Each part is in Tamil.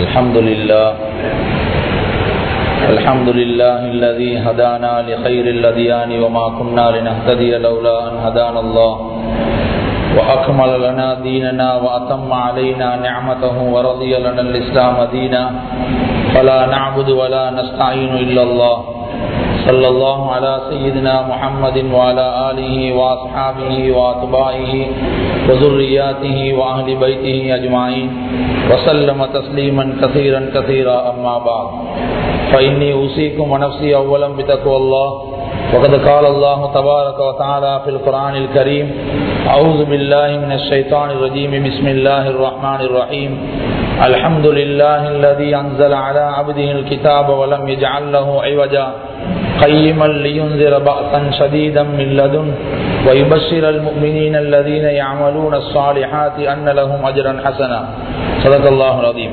الحمد لله الذي هدانا لخير الأديان وما كنا لنهتدي لولا أن هدانا الله وأكمل لنا ديننا وأتم علينا نعمته ورضي لنا الإسلام دينا فلا نعبد ولا نستعين إلا الله صلى الله على سيدنا محمد وعلى آله وأصحابه وأتباعه وذرياته وأهل بيته أجمعين وسلم تسليما كثيرا كثيرا أما بعد فإني أوصيكم ونفسي أولا بتقوى الله وقد قال الله تبارك وتعالى في القرآن الكريم أعوذ بالله من الشيطان الرجيم بسم الله الرحمن الرحيم الحمد لله الذي أنزل على عبده الكتاب ولم يجعل له عوجا قيما لينذر بأسا شديدا من لدن ويبشر المؤمنين الذين يعملون الصالحات أن لهم أجرا حسنا صدق الله العظيم.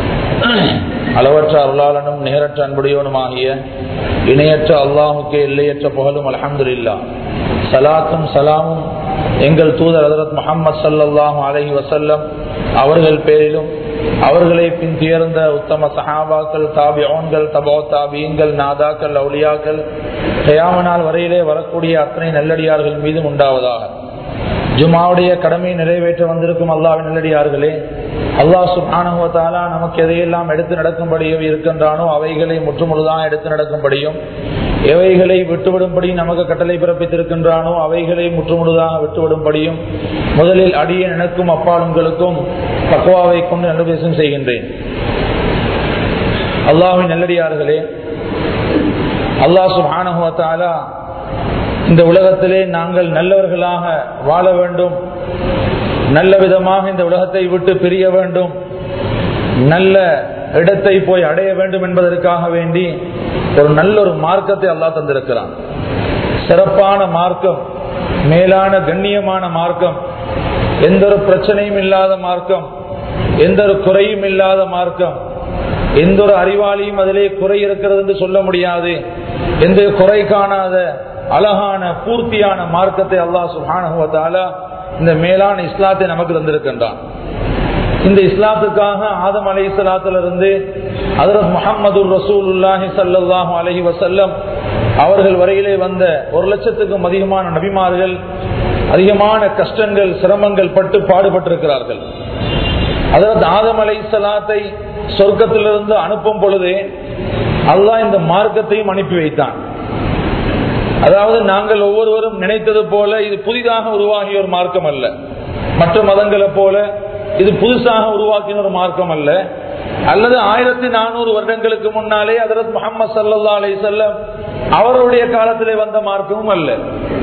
அளவற்ற அருளாளனும் நிகரற்ற அன்புடையவனுமாகிய இணையற்ற அல்லாஹுக்கே எல்லையற்ற புகழும் அல்ஹம்துலில்லாஹ். சலாத்தும் சலாமும் எங்கள் தூதர் ஹஜ்ரத் முஹம்மது ஸல்லல்லாஹு அலைஹி வஸல்லம் அவர்கள் பேரிலும் அவர்களை பின் துயர்ந்த உத்தம சஹாபாக்கள், தாபிஊன்கள், தபோ தாபியீன்கள், நாதாக்கள், அவுலியாக்கள், கியாம நாள் வரையிலே வரக்கூடிய அத்தனை நல்லடியார்கள் மீதும் உண்டாவதாக. ஜும்ஆவுடைய கடமையை நிறைவேற்ற வந்திருக்கும் அல்லாஹ்வின் நல்லடியார்களே, அல்லாஹ் சுப்ஹானஹு வ தஆலா நமக்கு எதையெல்லாம் எடுத்து நடக்கும்படியும் இருக்கின்றானோ அவைகளை முற்றுமுழுதாக எடுத்து நடக்கும்படியும், எவைகளை விட்டுவிடும்படி நமக்கு கட்டளை பிறப்பித்திருக்கின்றானோ அவைகளை முற்றுமுழுதாக விட்டுவிடும்படியும் முதலில் அடியே எனக்கும் அப்பாலுங்களுக்கும் தக்வாவை கொண்டு நல்லுபதேசம் செய்கின்றேன். அல்லாஹ்வின் நல்லடியார்களே, அல்லாஹ் சுப்ஹானஹு வ தஆலா இந்த உலகத்திலே நாங்கள் நல்லவர்களாக வாழ வேண்டும், நல்ல விதமாக இந்த உலகத்தை விட்டு பிரிய வேண்டும், நல்ல இடத்தை போய் அடைய வேண்டும் என்பதற்காக வேண்டி நல்ல ஒரு மார்க்கத்தை அல்லாஹ் தந்திருக்கிறான். சிறப்பான மார்க்கம், மேலான கண்ணியமான மார்க்கம், எந்த ஒரு பிரச்சனையும் இல்லாத மார்க்கம், எந்த ஒரு குறையும் இல்லாத மார்க்கம், எந்த ஒரு அறிவாளியும் அதிலே குறை இருக்கிறது என்று சொல்ல முடியாது, எந்த குறை காணாத அழகான பூர்த்தியான மார்க்கத்தை அல்லாஹ் சுப்ஹானஹு வ தஆலா இந்த மேலான இஸ்லாத்தை நமக்கு தந்திருக்கின்றான். இந்த இஸ்லாத்துக்காக ஆதம் அலைஹிஸ்ஸலாத்திலிருந்து ஹஜ்ரத் முஹம்மது ரசூலுல்லாஹி ஸல்லல்லாஹு அலைஹி வஸல்லம் அவர்கள் வரையிலே வந்த 1,00,000க்கும் அதிகமான நபிமார்கள் அதிகமான கஷ்டங்கள், சிரமங்கள் பட்டு பாடுபட்டிருக்கிறார்கள். ஹஜ்ரத் ஆதம் அலைஹிஸ்ஸலாத்தை சொர்க்கத்திலிருந்து அனுப்பும் பொழுதே அல்லாஹ் இந்த மார்க்கத்தையும் அனுப்பி வைத்தான். அதாவது நாங்கள் ஒவ்வொருவரும் நினைத்தது போல இது புதிதாக உருவாகிய ஒரு மார்க்கம் அல்ல, மற்ற மதங்களை போல இது புதுசாக உருவாக்கின ஒரு மார்க்கம் அல்ல, அல்லது 1400 வருடங்களுக்கு முன்னாலே ஹஜ்ரத் முஹம்மது ஸல்லல்லாஹு அலைஹி வஸல்லம் அவருடைய காலத்திலே வந்த மார்க்கமும் அல்ல.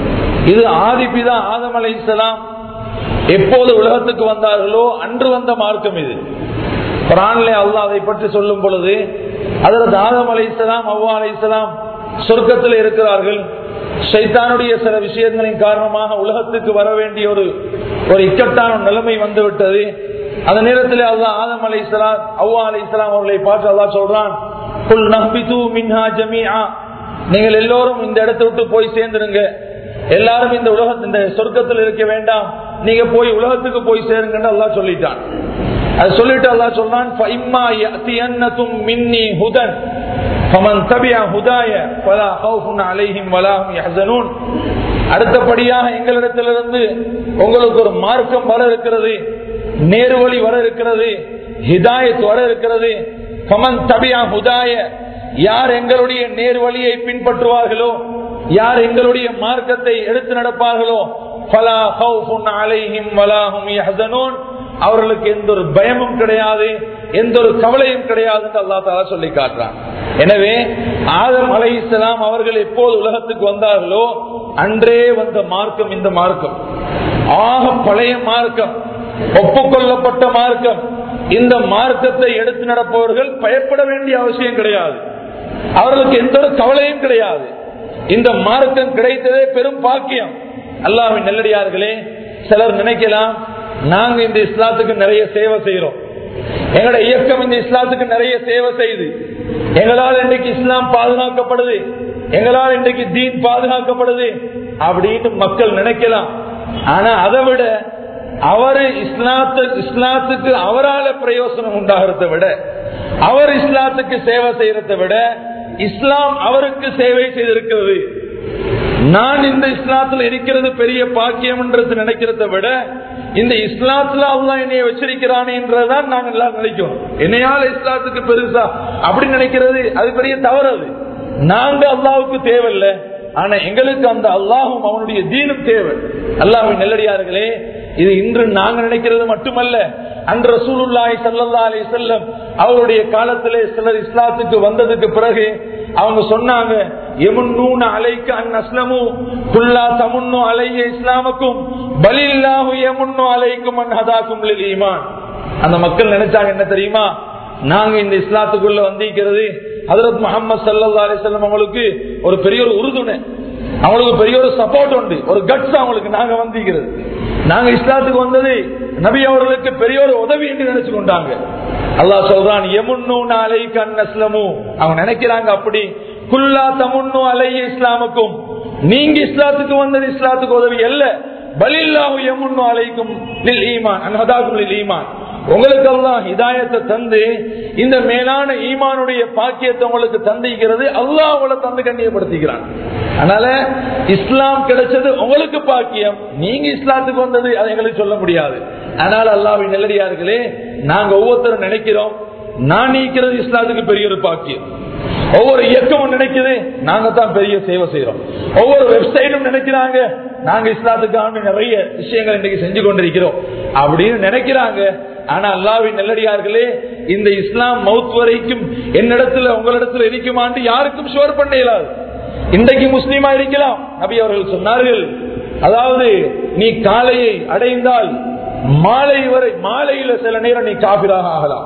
இது ஆதிபிதா ஆதம் அலைஹிஸ்ஸலாம் எப்போது உலகத்துக்கு வந்தார்களோ அன்று வந்த மார்க்கம் இது. குர்ஆனிலே அல்லாஹ் அதை பற்றி சொல்லும் பொழுது ஹஜ்ரத் ஆதம் அலைஹிஸ்ஸலாம், ஹவ்வா அலைஹிஸ்ஸலாம் சொர்க்கத்தில் இருக்கிறார்கள். ஷைத்தானுடைய சில விஷயங்களின் காரணமாக உலகத்துக்கு வர வேண்டிய ஒரு இக்கட்டான நிலைமை வந்துவிட்டது. அந்த நேரத்தில் அல்லாஹ் ஆதம் அலைஹிஸ்ஸலாம், ஹவ்வா அலைஹிஸ்ஸலாம் அவர்களை பார்த்து அல்லாஹ் சொல்றான், குல் நஹ்பிது மின்ஹா ஜமீஆ, நீங்கள் எல்லோரும் இந்த இடத்தை விட்டு போய் சேர்ந்துருங்க, எல்லாரும் இந்த இந்த சொர்க்கத்தில் இருக்க வேண்டாம், நீங்க போய் உலகத்துக்கு போய் சேருங்கன்னு அல்லாஹ் சொல்லிட்டான். அது சொல்லிட்டு அல்லாஹ் சொல்றான், ஃபஇம்மா யஅதியன்னகும் மின்னி ஹுதன் ஃபமன் தபிஅ ஹுதாய ஃபலா கௌஃபுன் அலைஹிம் வலா ஹும் யஹ்ஸனூன். அடுத்தபடியாக எங்களிடத்திலிருந்து உங்களுக்கு ஒரு மார்க்கம் வர இருக்கிறது, நேர்வழி வர இருக்கிறது, ஹிதாயத் வர இருக்கிறது. ஃபமன் தபிஅ ஹுதாய, யார் எங்களுடைய நேர்வழியை பின்பற்றுவார்களோ, யார் எங்களுடைய மார்க்கத்தை எடுத்து நடப்பார்களோ, ஃபலா கௌஃபுன் அலைஹிம் வலா ஹும் யஹ்ஸனூன், அவர்களுக்கு எந்த ஒரு பயமும் கிடையாது, எந்த ஒரு கவலையும் கிடையாது என்று அல்லாஹ் தஆலா சொல்லி காட்டுறான். எனவே ஆதம் அலைஹிஸ்ஸலாம் அவர்கள் எப்போது உலகத்துக்கு வந்தார்களோ அன்றே வந்த மார்க்கம் இந்த மார்க்கம். ஆக பழைய மார்க்கம், ஒப்புக்கொள்ளப்பட்ட மார்க்கம். இந்த மார்க்கத்தை எடுத்து நடப்பவர்கள் பயப்பட வேண்டிய அவசியம் கிடையாது, அவர்களுக்கு எந்த ஒரு கவலையும் கிடையாது. இந்த மார்க்கம் கிடைத்ததே பெரும் பாக்கியம். அல்லாஹ்வின் நல்லடியார்களே, சிலர் நினைக்கலாம் நாங்க இந்த இஸ்லாத்துக்கு நிறைய சேவை செய்யறோம், எங்களோட இயக்கம் இந்த இஸ்லாத்துக்கு நிறைய சேவை செய்யுது, எங்களால் இன்றைக்கு இஸ்லாம் பாதுகாக்கப்படுது, எங்களால் இன்றைக்கு தீன் பாதுகாக்கப்படுது அப்படின்னு மக்கள் நினைக்கலாம். ஆனா அதை விட அவரு இஸ்லாத்துக்கு அவரால பிரயோசனம் உண்டாகிறத விட அவர் இஸ்லாத்துக்கு சேவை செய்யறதை விட இஸ்லாம் அவருக்கு சேவை செய்திருக்கிறது. நான் இந்த இஸ்லாத்துல இருக்கிறது பெரிய பாக்கியம் என்று நினைக்கிறத விட இந்த இஸ்லாத்துல அல்லாஹ் என்னைய வச்சிருக்கிறானே என்றதான் நாங்க எல்லாம் நினைக்கிறோம். என்னையால இஸ்லாத்துக்கு பெருசா அப்படி நினைக்கிறது அது பெரிய தவறு. அது நாங்க அல்லாஹ்வுக்கு தேவையில்லை, ஆனா எங்களுக்கு அந்த அல்லாஹும் அவனுடைய தீனும் தேவை. அல்லாஹ்வின் நல்லடியார்களே, இது இன்று நாங்க நினைக்கிறது மட்டுமல்ல, அன்று ரசூலுல்லாஹி ஸல்லல்லாஹு அலைஹி வஸல்லம் அவருடைய காலத்திலே சிலர் இஸ்லாத்துக்கு வந்ததுக்கு பிறகு அவங்க சொன்னாங்க, யமுன்னூன அலைக்க அன் அஸ்லமு குல்லா தமுன்னு அலைய இஸ்லாமக்கும் பலில்லாஹு யமுன்னு அலைக்கும் அன் ஹதாக்கும் லில் ஈமான். அந்த மக்கள் நினைச்சாங்க என்ன தெரியுமா, நாங்க இந்த இஸ்லாத்துக்குள்ள வந்திருக்கிறது ஹஜ்ரத் முஹம்மது ஸல்லல்லாஹு அலைஹி வஸல்லம் அவங்களுக்கு ஒரு பெரிய ஒரு உறுதுணை, அவங்களுக்கு பெரிய ஒரு சப்போர்ட் உண்டு, ஒரு கட்ஸ் அவங்களுக்கு நாங்க வந்திருக்கிறது. நாங்க இஸ்லாத்துக்கு வந்தது நபி அவர்களுக்கு பெரிய ஒரு உதவி என்று நினைச்சு கொண்டாங்க. அல்லாஹ் சொல்றான், யமுன்னூன அலைக்க அன் அஸ்லமு. அவங்க நினைக்கிறாங்க அப்படி, குல்லா தமுன்னு அலைய இஸ்லாமுக்கும், நீங்க இஸ்லாத்துக்கு வந்தது இஸ்லாத்துக்கு உதவி அல்ல, பலில்லாஹு யமுன்னு அலைக்கும் லில் ஈமான் அன் ஹதாக்கும் லில் ஈமான். உங்களுக்கு அல்லாஹ் ஹிதாயத்தை தந்து இந்த மேலான ஈமானுடைய பாக்கியத்தை உங்களுக்கு தந்திக்கிறது, அல்லாஹ் உங்களை தந்து கண்ணியப்படுத்திக்கிறான். அதனால இஸ்லாம் கிடைச்சது உங்களுக்கு பாக்கியம், நீங்க இஸ்லாத்துக்கு வந்தது அதை எங்களுக்கு சொல்ல முடியாது. அதனால அல்லாஹ்வின் நல்லடியார்களே, நாங்க ஒவ்வொருத்தரும் நினைக்கிறோம் நான் நீக்கிறது இஸ்லாத்துக்கு பெரிய ஒரு பாக்கியம். ஒவ்வொரு இயக்கமும் நினைக்குது நாங்க தான் பெரிய சேவை செய்யறோம். ஒவ்வொரு வெப்சைட்டும் நினைக்கிறாங்க நாங்க இஸ்லாத்துக்கான நிறைய விஷயங்கள் இன்னைக்கு செஞ்சு கொண்டிருக்கிறோம் அப்படின்னு நினைக்கிறாங்க. ஆனா அல்லாஹ்வின் நல்லடியார்களே, இந்த இஸ்லாம் மௌத் வரைக்கும் என்னிடத்துல உங்களிடத்துல இருக்குமான்னு யாருக்கும் ஷுவர் பண்ண இயலாது. இன்றைக்கு முஸ்லீமா இருக்கலாம். நபி அவர்கள் சொன்னார்கள், அதாவது நீ காலையை அடைந்தால் மாலை வரை, மாலையில சில நேரம் நீ காபிராக ஆகலாம்.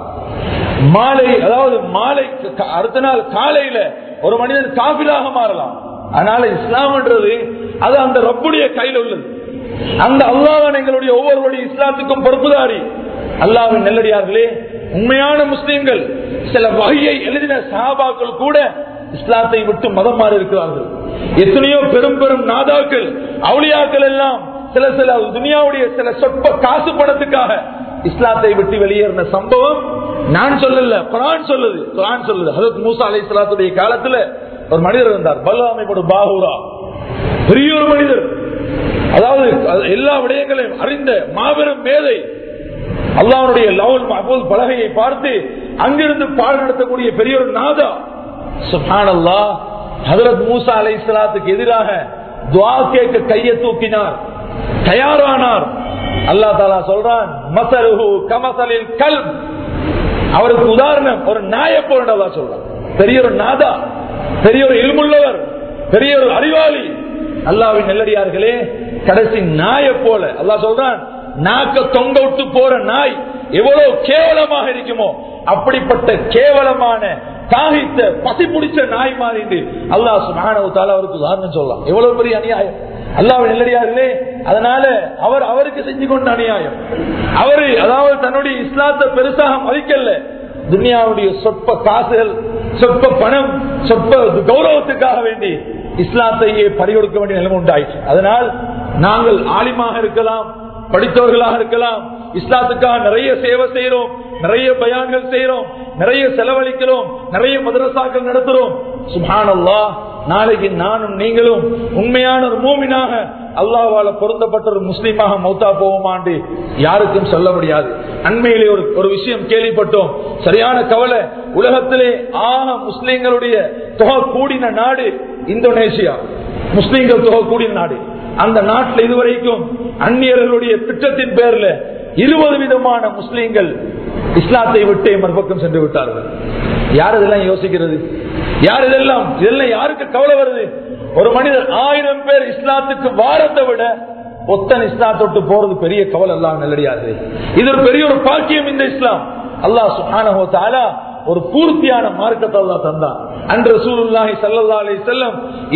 மாலை, அதாவது மாலை அடுத்த நாள் காலையில ஒரு மனிதன் காபிராக மாறலாம். அதனால இஸ்லாம்ன்றது அது அந்த ரப்புடைய கையில் உள்ளது. அந்த அல்லாஹ் எங்களுடைய ஒவ்வொருவருடைய இஸ்லாத்துக்கும் பொறுப்புதாரி. அல்லாஹ்வின் நல்லடியார்களே, உண்மையான முஸ்லிம்கள், சில வகையை எழுதின சஹாபாக்கள் கூட இஸ்லாத்தை விட்டு மதம் மாறி இருக்கிறார்கள். எத்தனையோ பெரும் பெரும் நாதாக்கள் அவுலியாக்கள் எல்லாம் சில சில துனியாவுடைய சில சொற்ப காசு பணத்துக்காக இஸ்லாத்தை விட்டு வெளியேறின சம்பவம் நான் சொல்லல, குர்ஆன் சொல்லுது. குர்ஆன் சொல்லுது, ஹஜ்ரத் மூசா அலைஹிஸ்ஸலாத்துடைய காலத்துல ஒரு மனிதர் இருந்தார், பல்ஆமிபுல் பாஹூரா, பெரிய ஒரு மனிதர், அதாவது எல்லா விடயங்களையும் அறிந்த மாபெரும் மேதை. அல்லாஹ்வுடைய லவ்ஹுல் மஹ்பூஸ் பலகையை பார்த்து அங்கிருந்து பாடம் நடத்தக்கூடிய பெரிய ஒரு நாதா. சுப்ஹானல்லாஹ், ஹஜ்ரத் மூசா அலைஹிஸ்ஸலாத்துக்கு எதிராக துஆ கேட்க கையை தூக்கினார், தயாரானார். அல்லாஹ் தஆலா சொல்றான், மஸலுஹு கமஸலில் கல்ப், அவருக்கு உதாரணம் ஒரு நாயை போல அல்லாஹ் சொல்றான். பெரிய ஒரு நாதா, பெரிய ஒரு இல்முள்ளவர், பெரிய ஒரு அறிவாளி. அல்லாஹ்வின் நல்லடியார்களே, கடைசி நாயை போல அல்லாஹ் சொல்றான், நாக்க தொங்க விட்டு போற நாய் எவ்வளவு கேவலமாக இருக்குமோ அப்படிப்பட்ட கேவலமான தாகித்த பசி பிடிச்ச நாய் மாறி அல்லாஹ் சுப்ஹானஹு வ தஆலா அவருக்கு உதாரணம் சொல்லலாம். எவ்வளவு பெரிய அநியாயம் அல்லாஹ்வின் நல்லடியார்களே. அதனால அவருக்கு செஞ்சு கொண்ட அநியாயம். அவரு அதாவது தன்னுடைய இஸ்லாத்தை பெருசாக மதிக்கல, துனியாவுடைய சொற்ப காசுகள், சொற்ப பணம், சொற்ப கௌரவத்துக்காக வேண்டி இஸ்லாத்தையே பறிகொடுக்க வேண்டிய நிலைமை உண்டாயிற்று. அதனால் நாங்கள் ஆலிமாக இருக்கலாம், படித்தவர்களாக இருக்கலாம், இஸ்லாத்துக்காக நிறைய சேவை செய்யறோம், நிறைய பயான்கள் செய்யறோம், நிறைய செலவழிக்கிறோம், நிறைய மதரசாக்கள் நடத்துறோம். சுப்ஹானல்லாஹ், நாளைக்கு நானும் நீங்களும் உண்மையான ஒரு மூமினாக அல்லாஹ்வால பொருந்தப்பட்ட ஒரு முஸ்லீமாக மௌத்தா போவோமாண்டு யாருக்கும் சொல்ல முடியாது. அண்மையிலே ஒரு விஷயம் கேள்விப்பட்டோம், சரியான கவலை. உலகத்திலே முஸ்லீம்களுடைய தொகை கூடின நாடு இந்தோனேசியா. முஸ்லீம்கள் தொகை கூடின நாடு. அந்த நாட்டில் இதுவரைக்கும் அந்நியர்களுடைய திட்டத்தின் பேர்ல 20 விதமான முஸ்லீம்கள் இஸ்லாத்தை விட்டு மறுபக்கம் சென்று விட்டார்கள். யார் இதெல்லாம் யோசிக்கிறது? யார் இதெல்லாம் யாருக்கு கவலை வருது? ஒரு மனிதர் 1000 பேர் இஸ்லாத்துக்கு வாரத்தை விட ஒத்தன் இஸ்லாத்தொட்டு போறது பெரிய கவலை. அல்லாஹ் நல்லடியார்களே, இது ஒரு பெரிய ஒரு பாக்கியம். இந்த இஸ்லாம் அல்லாஹ் சுப்ஹானஹு வ தஆலா ஒரு பூர்த்தியான மார்க்கத்தை அல்லாஹ் தந்தான். அன்று ரசூலுல்லாஹி ஸல்லல்லாஹு அலைஹி வஸல்லம்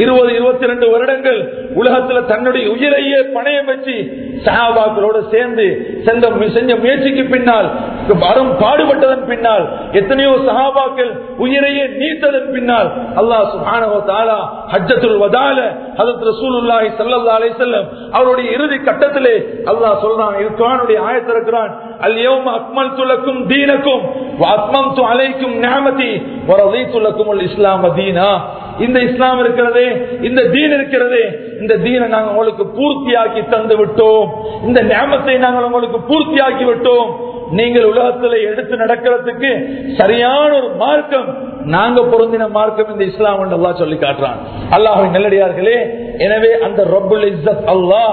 20-22 வருடங்கள் உலகத்துல தன்னுடைய உயிரையே பணயம் வச்சு சஹாபாக்களோடு சேர்ந்து செஞ்ச முயற்சிக்கு பின்னால், பாடுபட்டதன் பின்னால், எத்தனையோ சஹாபாக்கள் உயிரையே நீத்ததன் பின்னால் அல்லாஹ் சுப்ஹானஹு வ தஆலா ஹஜ்ஜத்துல் வதால ஹஜ்ரத் ரசூலுல்லாஹி ஸல்லல்லாஹு அலைஹி வஸல்லம் அவருடைய இறுதி கட்டத்திலே அல்லாஹ் சொல்றான், குர்ஆனுடைய ஆயத்தை இருக்கிறான், அல்யௌம அக்மல்து லக்கும் தீனக்கும் வ அத்மம்து அலைக்கும் நிஅமதி வ ரதீது லக்குமுல் இஸ்லாம தீனா. இந்த இஸ்லாம் இருக்கிறதே, இந்த தீன் இருக்கிறதே, இந்த தீனை நாங்கள் உங்களுக்கு பூர்த்தியாக்கி தந்து விட்டோம், இந்த நிஅமத்தை நாங்கள் உங்களுக்கு பூர்த்தியாக்கி விட்டோம். நீங்கள் உலகத்தில் எடுத்து நடக்கிறதுக்கு சரியான ஒரு மார்க்கம், நாங்க பொருந்தின மார்க்கம் இந்த இஸ்லாம் என்று அல்லாஹ் சொல்லி காட்டுறான். அல்லாஹ்வின் நல்லடியார்களே, எனவே அந்த ரப்புல் இஸ்ஸத் அல்லாஹ்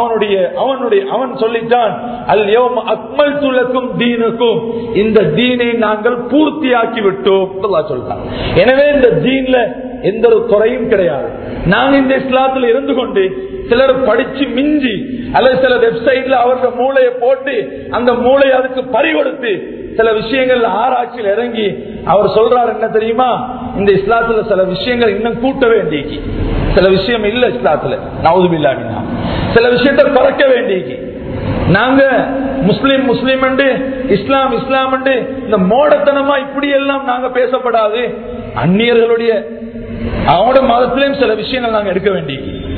அவன் சொல்லிட்டான், அல்யௌம அக்மல்து லக்கும் தீனக்கும், இந்த தீனை நாங்கள் பூர்த்தியாக்கி விட்டோம் அல்லாஹ் சொல்றான். எனவே இந்த தீன்ல எந்த ஒரு குறையும் கிடையாது. நாங்க இந்த இஸ்லாத்துல இருந்து கொண்டு சிலர் படிச்சு மிஞ்சி அல்லது சில வெப்சைட்ல அவரோட மூளையை போட்டு அந்த மூளையை அதுக்கு பறிகொடுத்து சில விஷயங்கள் ஆராய்ச்சியில் இறங்கி அவர் சொல்றாரு என்ன தெரியுமா, இந்த இஸ்லாத்துல சில விஷயங்கள் இன்னும் கூட்ட வேண்டிய சில விஷயம் இல்ல இஸ்லாத்துல, நவுதுபில்லா மின்னா சில விஷயத்தை குறைக்க வேண்டிய. நாங்க முஸ்லிம் முஸ்லிம் இஸ்லாம் இஸ்லாம் இந்த மோடத்தனமா இப்படி எல்லாம் நாங்க பேசப்படாது. அந்நியர்களுடைய அவனோட மதத்திலையும் சில விஷயங்கள் நாங்க எடுக்க வேண்டிய,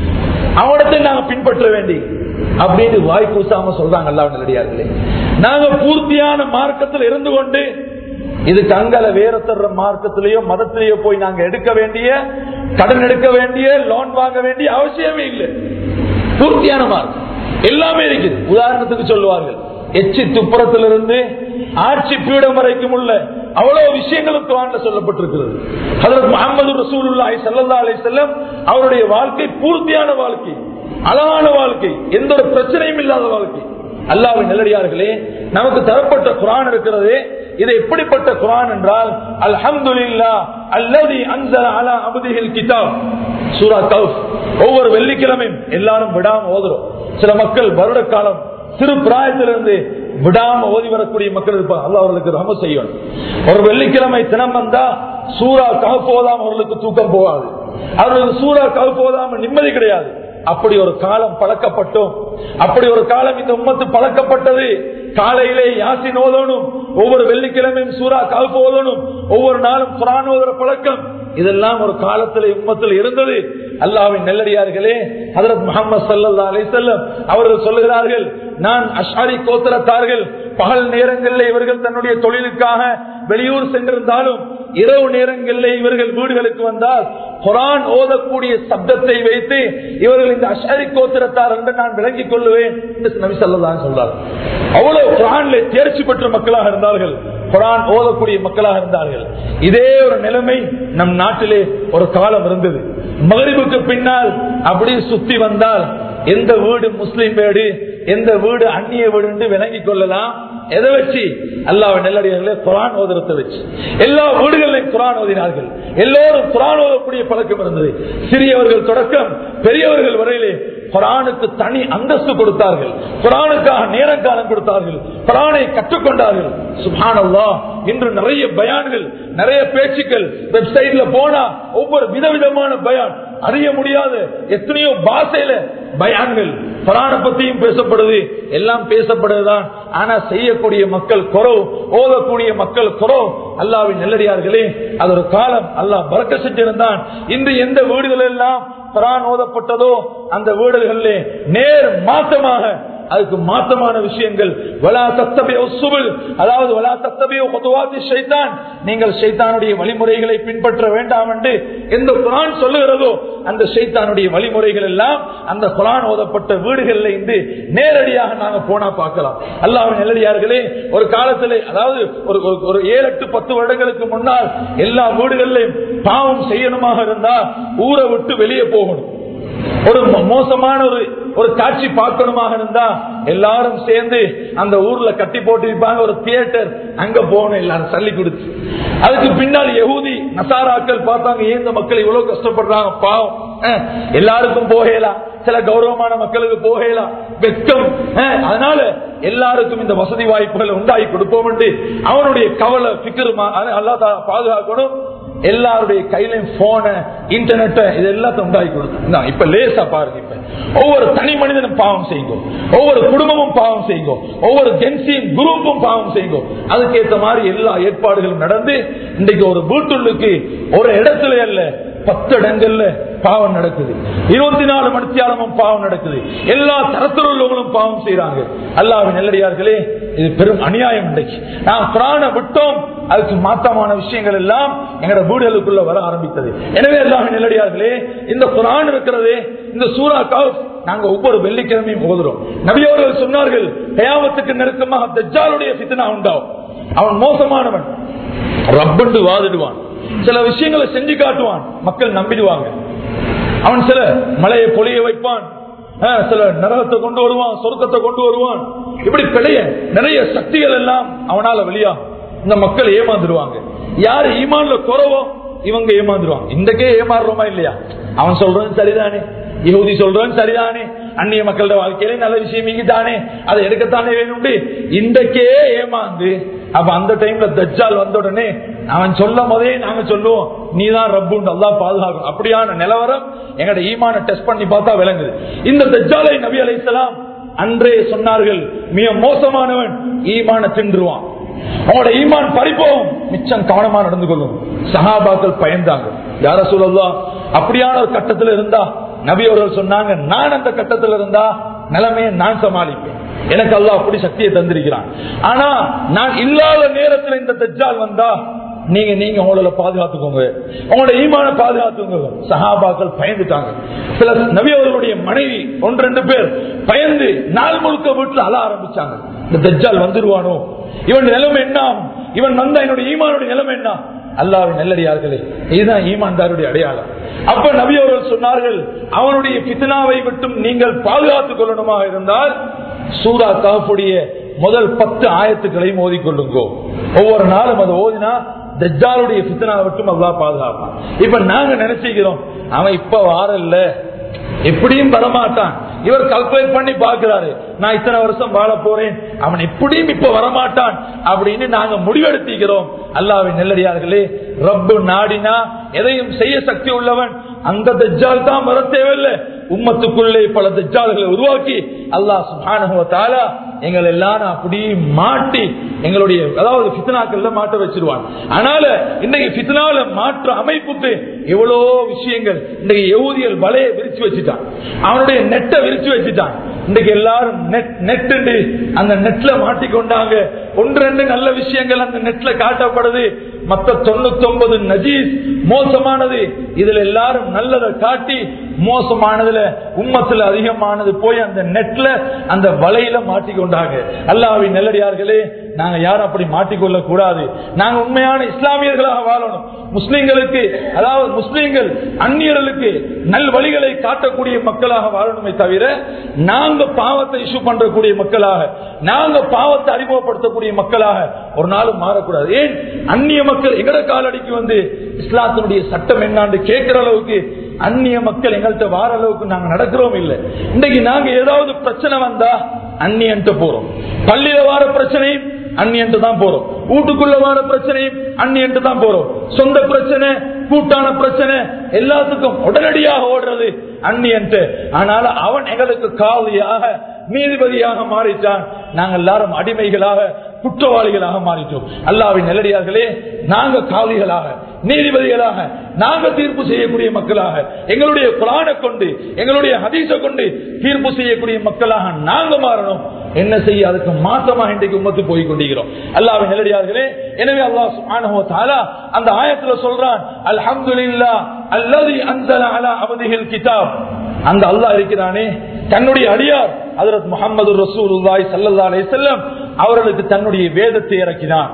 அவனத்தை நாங்க பின்பற்ற வேண்டி அப்படின்னு வாய் பூசாம சொல்றாங்க அல்லாஹ்வின் நல்லடியார்களே. நாங்க பூர்த்தியான மார்க்கத்தில் இருந்து கொண்டு இதுக்கு அங்கல வேற தர்ற மார்க்கத்திலேயோ மதத்திலேயோ போய் நாங்க எடுக்க வேண்டிய, கடன் எடுக்க வேண்டிய, லோன் வாங்க வேண்டிய அவசியமே இல்லை. பூர்த்தியான மார்க்கம் எல்லாமே இருக்குது. உதாரணத்துக்கு சொல்லுவார்கள், எச்சி துப்புரத்திலிருந்து ஆட்சி பீடம் வரைக்கும் உள்ள அவ்வளவு விஷயங்களும் குர்ஆன்ல சொல்லப்பட்டிருக்கிறது. ஹஜ்ரத் முஹம்மது ரசூலுல்லாஹி ஸல்லல்லாஹு அலைஹி வஸல்லம் அவருடைய வாழ்க்கை பூர்த்தியான வாழ்க்கை, அழகான வாழ்க்கை, எந்த ஒரு பிரச்சனையும் இல்லாத வாழ்க்கை. அல்லாஹ்வின் நல்லடியார்களே, நமக்கு தரப்பட்ட குர்ஆன் இருக்கிறது. இது எப்படிப்பட்ட குர்ஆன் என்றால், அல்ஹம்துலில்லாஹ் அல்லதி அன்ஸல அலா அப்திஹில் கிதாப், சூரா கஹ்ஃப். ஒவ்வொரு வெள்ளிக்கிழமையும் எல்லாரும் விடாம ஓதுறோம். சில மக்கள் வருட காலம் சிறு பிராயத்திலிருந்து விடாம ஓதி வரக்கூடிய மக்கள் இருப்பாங்க. அல்லாஹ் அவர்களுக்கு ரஹ்மத் செய்யணும். ஒரு வெள்ளிக்கிழமை தினம் வந்தா சூரா கஹ்ஃப் ஓதாம அவர்களுக்கு தூக்கம் போகாது, அவர்களுக்கு சூரா கஹ்ஃப் ஓதாம நிம்மதி கிடையாது. அப்படி ஒரு காலம் பழக்கப்பட்டோம். அப்படி ஒரு காலம் இந்த உம்மத்து பழக்கப்பட்டது. காலையிலே யாசின் ஓதணும், ஒவ்வொரு வெள்ளிக்கிழமையும் சூரா கஹ்ஃப் ஓதணும், ஒவ்வொரு நாளும் குர்ஆன் ஓதுற பழக்கம், இதெல்லாம் ஒரு காலத்தில் உம்மத்தில் இருந்தது. அல்லாஹ்வின் நல்லடியார்களே, ஹஜ்ரத் முஹம்மது ஸல்லல்லாஹு அலைஹி வஸல்லம் அவர்கள் சொல்லுகிறார்கள், நான் அஷ்அரி கோத்திரத்தார்கள், பகல் நேரங்களில் இவர்கள் தன்னுடைய தொழிலுக்காக வெளியூர் சென்றிருந்தாலும் இரவு நேரங்களில் இவர்கள் வீடுகளுக்கு வந்தால் குர்ஆன் ஓதக்கூடிய சப்தத்தை வைத்து இவர்கள் இந்த அஷ்அரி கோத்திரத்தார் என்று நான் விளங்கிக் கொள்ளுவேன் என்று நபி ஸல்லல்லாஹு அலைஹி வஸல்லம். அவ்வளவு குர்ஆனிலே தேர்ச்சி பெற்ற மக்களாக இருந்தார்கள், குர்ஆன் ஓதக்கூடிய மக்களாக இருந்தார்கள். இதே ஒரு நிலைமை நம் நாட்டிலே ஒரு காலம் இருந்தது. மக்ரிபுக்கு பின்னால் அப்படியே சுத்தி வந்தால் எந்த வீடு முஸ்லிம் வீடு, எந்த வீடு அந்நிய வீடு என்று விளங்கிக் கொள்ளலாம். எதை வச்சு? அல்லாஹ்வின் நல்லடியார்களே, குர்ஆன் ஓதுறதை வச்சு. எல்லா வீடுகளிலும் குர்ஆன் ஓதினார்கள். எல்லோரும் குர்ஆன் ஓதக்கூடிய பழக்கம் இருந்தது. சிறியவர்கள் தொடக்கம் பெரியவர்கள் வரையிலே குர்ஆனுக்கு தனி அந்தஸ்து கொடுத்தார்கள், குர்ஆனுக்காக நேரம் காலம் கொடுத்தார்கள், குர்ஆனை கற்றுக்கொண்டார்கள். சுப்ஹானல்லாஹ், இன்று நிறைய பயான்கள், நிறைய பேச்சுக்கள் வெப்சைட்ல போனா ஒவ்வொரு விதவிதமான பயான், அறிய முடியாத எத்தனையோ பாஷையில பயான்கள், குர்ஆனை பத்தியும் பேசப்படுது, எல்லாம் பேசப்படுதுதான். ஆனா செய்யக்கூடிய மக்கள் குறவு, ஓதக்கூடிய மக்கள் குறவு. அல்லாஹ்வின் நல்லடியார்களே, அது ஒரு காலம் அல்லாஹ் பரக்கத் செஞ்சிருந்தான். இன்று எந்த வீடுகள் எல்லாம் குர்ஆன் ஓதப்பட்டதோ அந்த வீடுகளிலே நேர் மாற்றமாக அதுக்கு மாற்றமான விஷயங்கள், வலா தத்தபிஉ சுபுல், அதாவது வலா தத்தபிஉ குதுவாத்தி ஷைத்தான், நீங்கள் ஷைத்தானுடைய வழிமுறைகளை பின்பற்ற வேண்டாம் என்று எந்த குர்ஆன் சொல்லுகிறதோ அந்த ஷைத்தானுடைய வழிமுறைகள் எல்லாம் அந்த குர்ஆன் ஓதப்பட்ட வீடுகளில் இருந்து நேரடியாக நாங்க போனா பார்க்கலாம். அல்லாஹ்வின் நல்லடியார்களே, ஒரு காலத்திலே, அதாவது ஒரு 7-8-10 வருடங்களுக்கு முன்னால் எல்லா வீடுகளிலும் பாவம் செய்யணுமாக இருந்தா ஊரை விட்டு வெளியே போகணும். ஒரு மோசமான ஒரு காட்சி பார்க்கணுமாக இருந்தா எல்லாரும் சேர்ந்து அந்த ஊர்ல கட்டி போட்டிருப்பாங்க ஒரு தியேட்டர், அங்க போகணும் எல்லாரும் சல்லி கொடுத்து. அதுக்கு பின்னால் யஹூதி நசாராக்கள் பார்த்தாங்க, ஏன் இந்த மக்கள் இவ்வளவு கஷ்டப்படுறாங்க, பாவம், எல்லாருக்கும் போகலாம், சில கௌரவமான மக்களுக்கு போகலாம், வெட்கம், அதனால எல்லாருக்கும் இந்த வசதி வாய்ப்புகளை உண்டாகி கொடுப்போம் என்று அவனுடைய கவலை பிக்கர் அல்லாஹ் பாதுகாக்கணும். எல்லாருடைய கையிலும் போன இன்டர்நெட் இது எல்லாத்தையும் உண்டாகி கொடுத்து இப்ப லேசா பாருங்க. இப்ப ஒவ்வொரு தனி மனிதனும் பாவம் செய்யும், ஒவ்வொரு குடும்பமும் பாவம் செய்யும், ஒவ்வொரு ஜென்சியும் குரூப்பும் பாவம் செய்யும். அதுக்கேற்ற மாதிரி எல்லா ஏற்பாடுகளும் நடந்து இன்றைக்கு ஒரு வீட்டுள்ளுக்கு ஒரு இடத்துல அல்ல 10 இடங்கள்ல பாவம் நடக்குது. 24 மணித்தியாலமும் பாவம் நடக்குது. எல்லா தரத்தில் உள்ளவங்களும் பாவம் செய்யறாங்க. அல்லாஹ்வின் நல்லடியார்களே, இது பெரும் அநியாயம். இன்றைக்கு நாம் குர்ஆனை விட்டோம், அதுக்கு மாற்றமான விஷயங்கள் எல்லாம் எங்களோட வீடுகளுக்குள்ள வர ஆரம்பித்தது. எனவே அல்லாஹ்வின் நல்லடியார்களே, இந்த குர்ஆன் இருக்கிறதே, இந்த சூரா கஹ்ஃப் நாங்க ஒவ்வொரு வெள்ளிக்கிழமையும் ஓதுறோம். நபி அவர்கள் சொன்னார்கள், கியாமத்துக்கு நெருக்கமாக தஜ்ஜாலுடைய ஃபித்னா உண்டாகும். அவன் மோசமானவன், ரப்பண்டு வாதிடுவான், சில விஷயங்களை செஞ்சு காட்டுவான், மக்கள் நம்பிடுவாங்க. அவன் சில மலையை பொழிய வைப்பான், சில நரகத்தை கொண்டு வருவான், சொர்க்கத்தை கொண்டு வருவான். இப்படி பிழைய நிறைய சக்திகள் எல்லாம் அவனால வெளியாகும். இந்த மக்கள் ஏமாந்துருவாங்க. யாரு ஈமான்ல குறவோ இவங்க ஏமாந்துருவாங்க. இன்றைக்கே ஏமாறுறோமா இல்லையா? அவன் சொல்றது சரிதானே, யஹூதி சொல்றது சரிதானே, அந்நிய மக்களோட வாழ்க்கையில நல்ல விஷயம் இங்குதானே, அதை எடுக்கத்தானே வேணும். இன்றைக்கே ஏமாந்து அப்ப அந்த டைம்ல தஜ்ஜால் வந்த உடனே அவன் சொல்லும் போதே நாங்க சொல்லுவோம், நீதான் ரப்புன்னு அல்லாஹ் பாதுகாக்கணும். அப்படியான நிலவரம் எங்கட ஈமான டெஸ்ட் பண்ணி பார்த்தா விளங்குது. இந்த தஜ்ஜாலை நபி அலைஹிஸ்ஸலாம் அன்றே சொன்னார்கள், மிக மோசமானவன், ஈமான தின்றுவான், அவனோட ஈமான் பறிப்போம், மிச்சம் கவனமா நடந்து கொள்ளும். சஹாபாக்கள் பயந்தாங்க. யா ரசூலல்லாஹ், அப்படியான ஒரு கட்டத்தில் இருந்தா நபி அவர்கள் சொன்னாங்க, நான் அந்த கட்டத்தில் இருந்தா நிலைமையை நான் சமாளிப்பேன், எனக்கு அல்லாஹ் அப்படி சக்தியை தந்திருக்கிறான். ஆனா நான் இல்லாத நேரத்தில் இந்த தஜ்ஜால் வந்தா நீங்க உங்களோட பாதுகாத்துக்கோங்க, உங்களோட ஈமான பாதுகாத்துக்கோங்க. சஹாபாக்கள் பயந்துட்டாங்க. சில நபி அவர்களுடைய மனைவி 1-2 பேர் பயந்து நாள் முழுக்க வீட்டுல அழ ஆரம்பிச்சாங்க. இந்த தஜ்ஜால் வந்துருவானோ, இவன் நிலைமை என்ன, இவன் வந்தா என்னுடைய ஈமானுடைய நிலைமை என்ன? அல்லாஹ்வின் நல்லடியார்களே, இதுதான் ஈமான்தாருடைய அடையாளம். அப்ப நபி அவர்கள் சொன்னார்கள், அவனுடைய ஃபித்னாவை விட்டும் நீங்கள் பாதுகாத்துக் கொள்ளணுமாக இருந்தால் சூரா கஹ்ஃபுடைய முதல் 10 ஆயத்துக்களையும் ஓதிக்கொள்ளுங்கோ. ஒவ்வொரு நாளும் அதை ஓதினா தஜ்ஜாலுடைய ஃபித்னாவை விட்டும் அல்லாஹ் பாதுகாப்பான். இப்ப நாங்க நினைச்சுக்கிறோம், அவன் இப்ப வாரல்ல, எப்படியும் வரமாட்டான், இவர் கால்குலேட் பண்ணி பாக்குறாரு, நான் இத்தனை வருஷம் வாழ போறேன், அவன் எப்படியும் இப்ப வரமாட்டான் அப்படின்னு நாங்க முடிவெடுத்திக்கிறோம். அல்லாஹ்வின் நல்லடியார்களே, ரப்பு நாடினா எதையும் செய்ய சக்தி உள்ளவன். அந்த தஜ்ஜால் தான் வர தேவையில்லை, உம்மத்துக்குள்ளே பல தஜ்ஜால்களை உருவாக்கி அல்லாஹ் சுப்ஹானஹு வ தஆலா எங்களை எல்லாரும் அப்படி மாட்டி எங்களுடைய அதாவது ஃபித்னாக்கள்ல மாட்ட வச்சிருவான். அதனால இன்னைக்கு ஃபித்னால மாற்ற அமைப்புக்கு எவ்வளோ விஷயங்கள். இன்னைக்கு யஹூதிகள் வலையை விரிச்சு வச்சுட்டான், அவனுடைய நெட்டை விரிச்சு வச்சுட்டான். இன்னைக்கு எல்லாரும் நெட் அந்த நெட்ல மாட்டிக்கொண்டாங்க. 1-2 நல்ல விஷயங்கள் அந்த நெட்ல காட்டப்படுது, மற்ற 99 நஜீஸ் மோசமானது. இதுல எல்லாரும் நல்லதை காட்டி மோசமானதுல உம்மத்துல அதிகமானது போய் அந்த நெட்ல அந்த வலையில மாட்டிக்கொண்டாங்க. அல்லாஹ்வின் நல்லடியார்களே, நாங்க யாரும் அப்படி மாட்டிக்கொள்ள கூடாது. நாங்க உண்மையான இஸ்லாமியர்களாக வாழணும். முஸ்லிம்களுக்கு அதாவது முஸ்லிம்கள் அந்நியர்களுக்கு நல் வழிகளை காட்டக்கூடிய மக்களாக வாழணுமே தவிர நாங்க பாவத்தை இஷ்யூ பண்றக்கூடிய மக்களாக, நாங்க பாவத்தை அறிமுகப்படுத்தக்கூடிய மக்களாக ஒரு நாளும் மாறக்கூடாது. ஏன் அந்நிய மக்கள் எங்கட காலடிக்கு வந்து இஸ்லாத்தினுடைய சட்டம் என்னான்னு கேட்கிற அளவுக்கு அந்நிய மக்கள் எங்கள்கிட்ட வார அளவுக்கு நாங்க நடக்கிறோம் இல்லை. இன்னைக்கு நாங்க ஏதாவது பிரச்சனை வந்தா அந்நியன்ட்டு போறோம், பள்ளியில வார பிரச்சனையும் அந்நியன்ட்டு தான் போறோம், வீட்டுக்குள்ள வார பிரச்சனையும் அந்நியன்ட்டு தான் போறோம், சொந்த பிரச்சனை கூட்டான பிரச்சனை எல்லாத்துக்கும் உடனடியாக ஓடுறது அந்நியன்ட்டு. ஆனால அவன் எங்களுக்கு காலியாக நீதிபதியாக மாறிட்டான், நாங்கள் எல்லாரும் அடிமைகளாக குற்றவாளிகளாக மாறிட்டோம். அல்லாஹ்வின் நல்லடியார்களே, நாங்க காலிகளாக நீதிபதிகளாக நாங்க தீர்ப்பு செய்யக்கூடிய மக்களாக, எங்களுடைய குர்ஆனை கொண்டு எங்களுடைய ஹதீஸை கொண்டு தீர்ப்பு செய்யக்கூடிய மக்களாக நாங்க மாறணும். என்ன செய்ய அதுக்கு மாற்றமாக இன்றைக்கு உம்மத்து போய் கொண்டிருக்கிறோம். அல்லாஹ்வின் நல்லடியார்களே, எனவே அல்லாஹ் சுப்ஹானஹு வ தஆலா அந்த ஆயத்துல சொல்றான், அல்ஹம்துலில்லாஹ் அல்லதி அன்ஸல அலா அப்திஹில் கிதாப். அந்த அல்லாஹ் இருக்கிறானே, தன்னுடைய அடியார் ஹஜ்ரத் முஹம்மது ரசூலுல்லாஹி ஸல்லல்லாஹு அலைஹி வஸல்லம் அவர்களுக்கு தன்னுடைய வேதத்தை இறக்கினான்.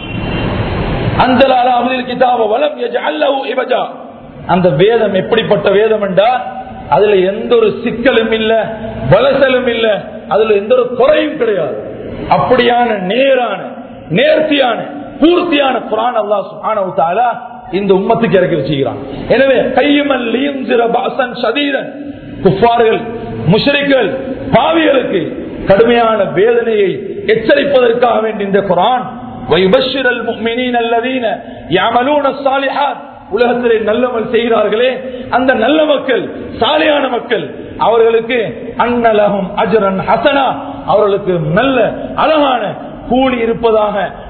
அன்ஸல அலா அப்திஹில் கிதாப வலம் யஜஅல் லஹு இவஜா. அந்த வேதம் எப்படிப்பட்ட வேதம் என்றால் அதுல எந்த ஒரு சிக்கலும் இல்ல, வலசலும் இல்ல, அதுல எந்த ஒரு குறையும் கிடையாது. அப்படியான நேரான நேர்த்தியான பூர்த்தியான குர்ஆன் அல்லாஹ் சுப்ஹானஹு வ தஆலா இந்த உம்மத்துக்கு இறக்கி வச்சிருக்கிறான். எனவே கையமல் லியன்ஸிர பஅஸன் ஷதீரன், குஃபார்கள் முஷ்ரிக்கள் பாவிகளுக்கு கடுமையான வேதனையை எச்சரிப்பதற்காக வேண்டிய இந்த குர்ஆன் வயுபஷ்ஷிரல் முஃமினீன அல்லதீன யஅமலூன ஸாலிஹாத், உலகத்திலே நல்லமல் செய்கிறார்களே அந்த நல்ல மக்கள் சாலியான மக்கள் அவர்களுக்கு அன்னலஹும் அஜ்ரன் ஹஸனா, அவர்களுக்கு நல்ல அழகான கூலி இருப்பதாக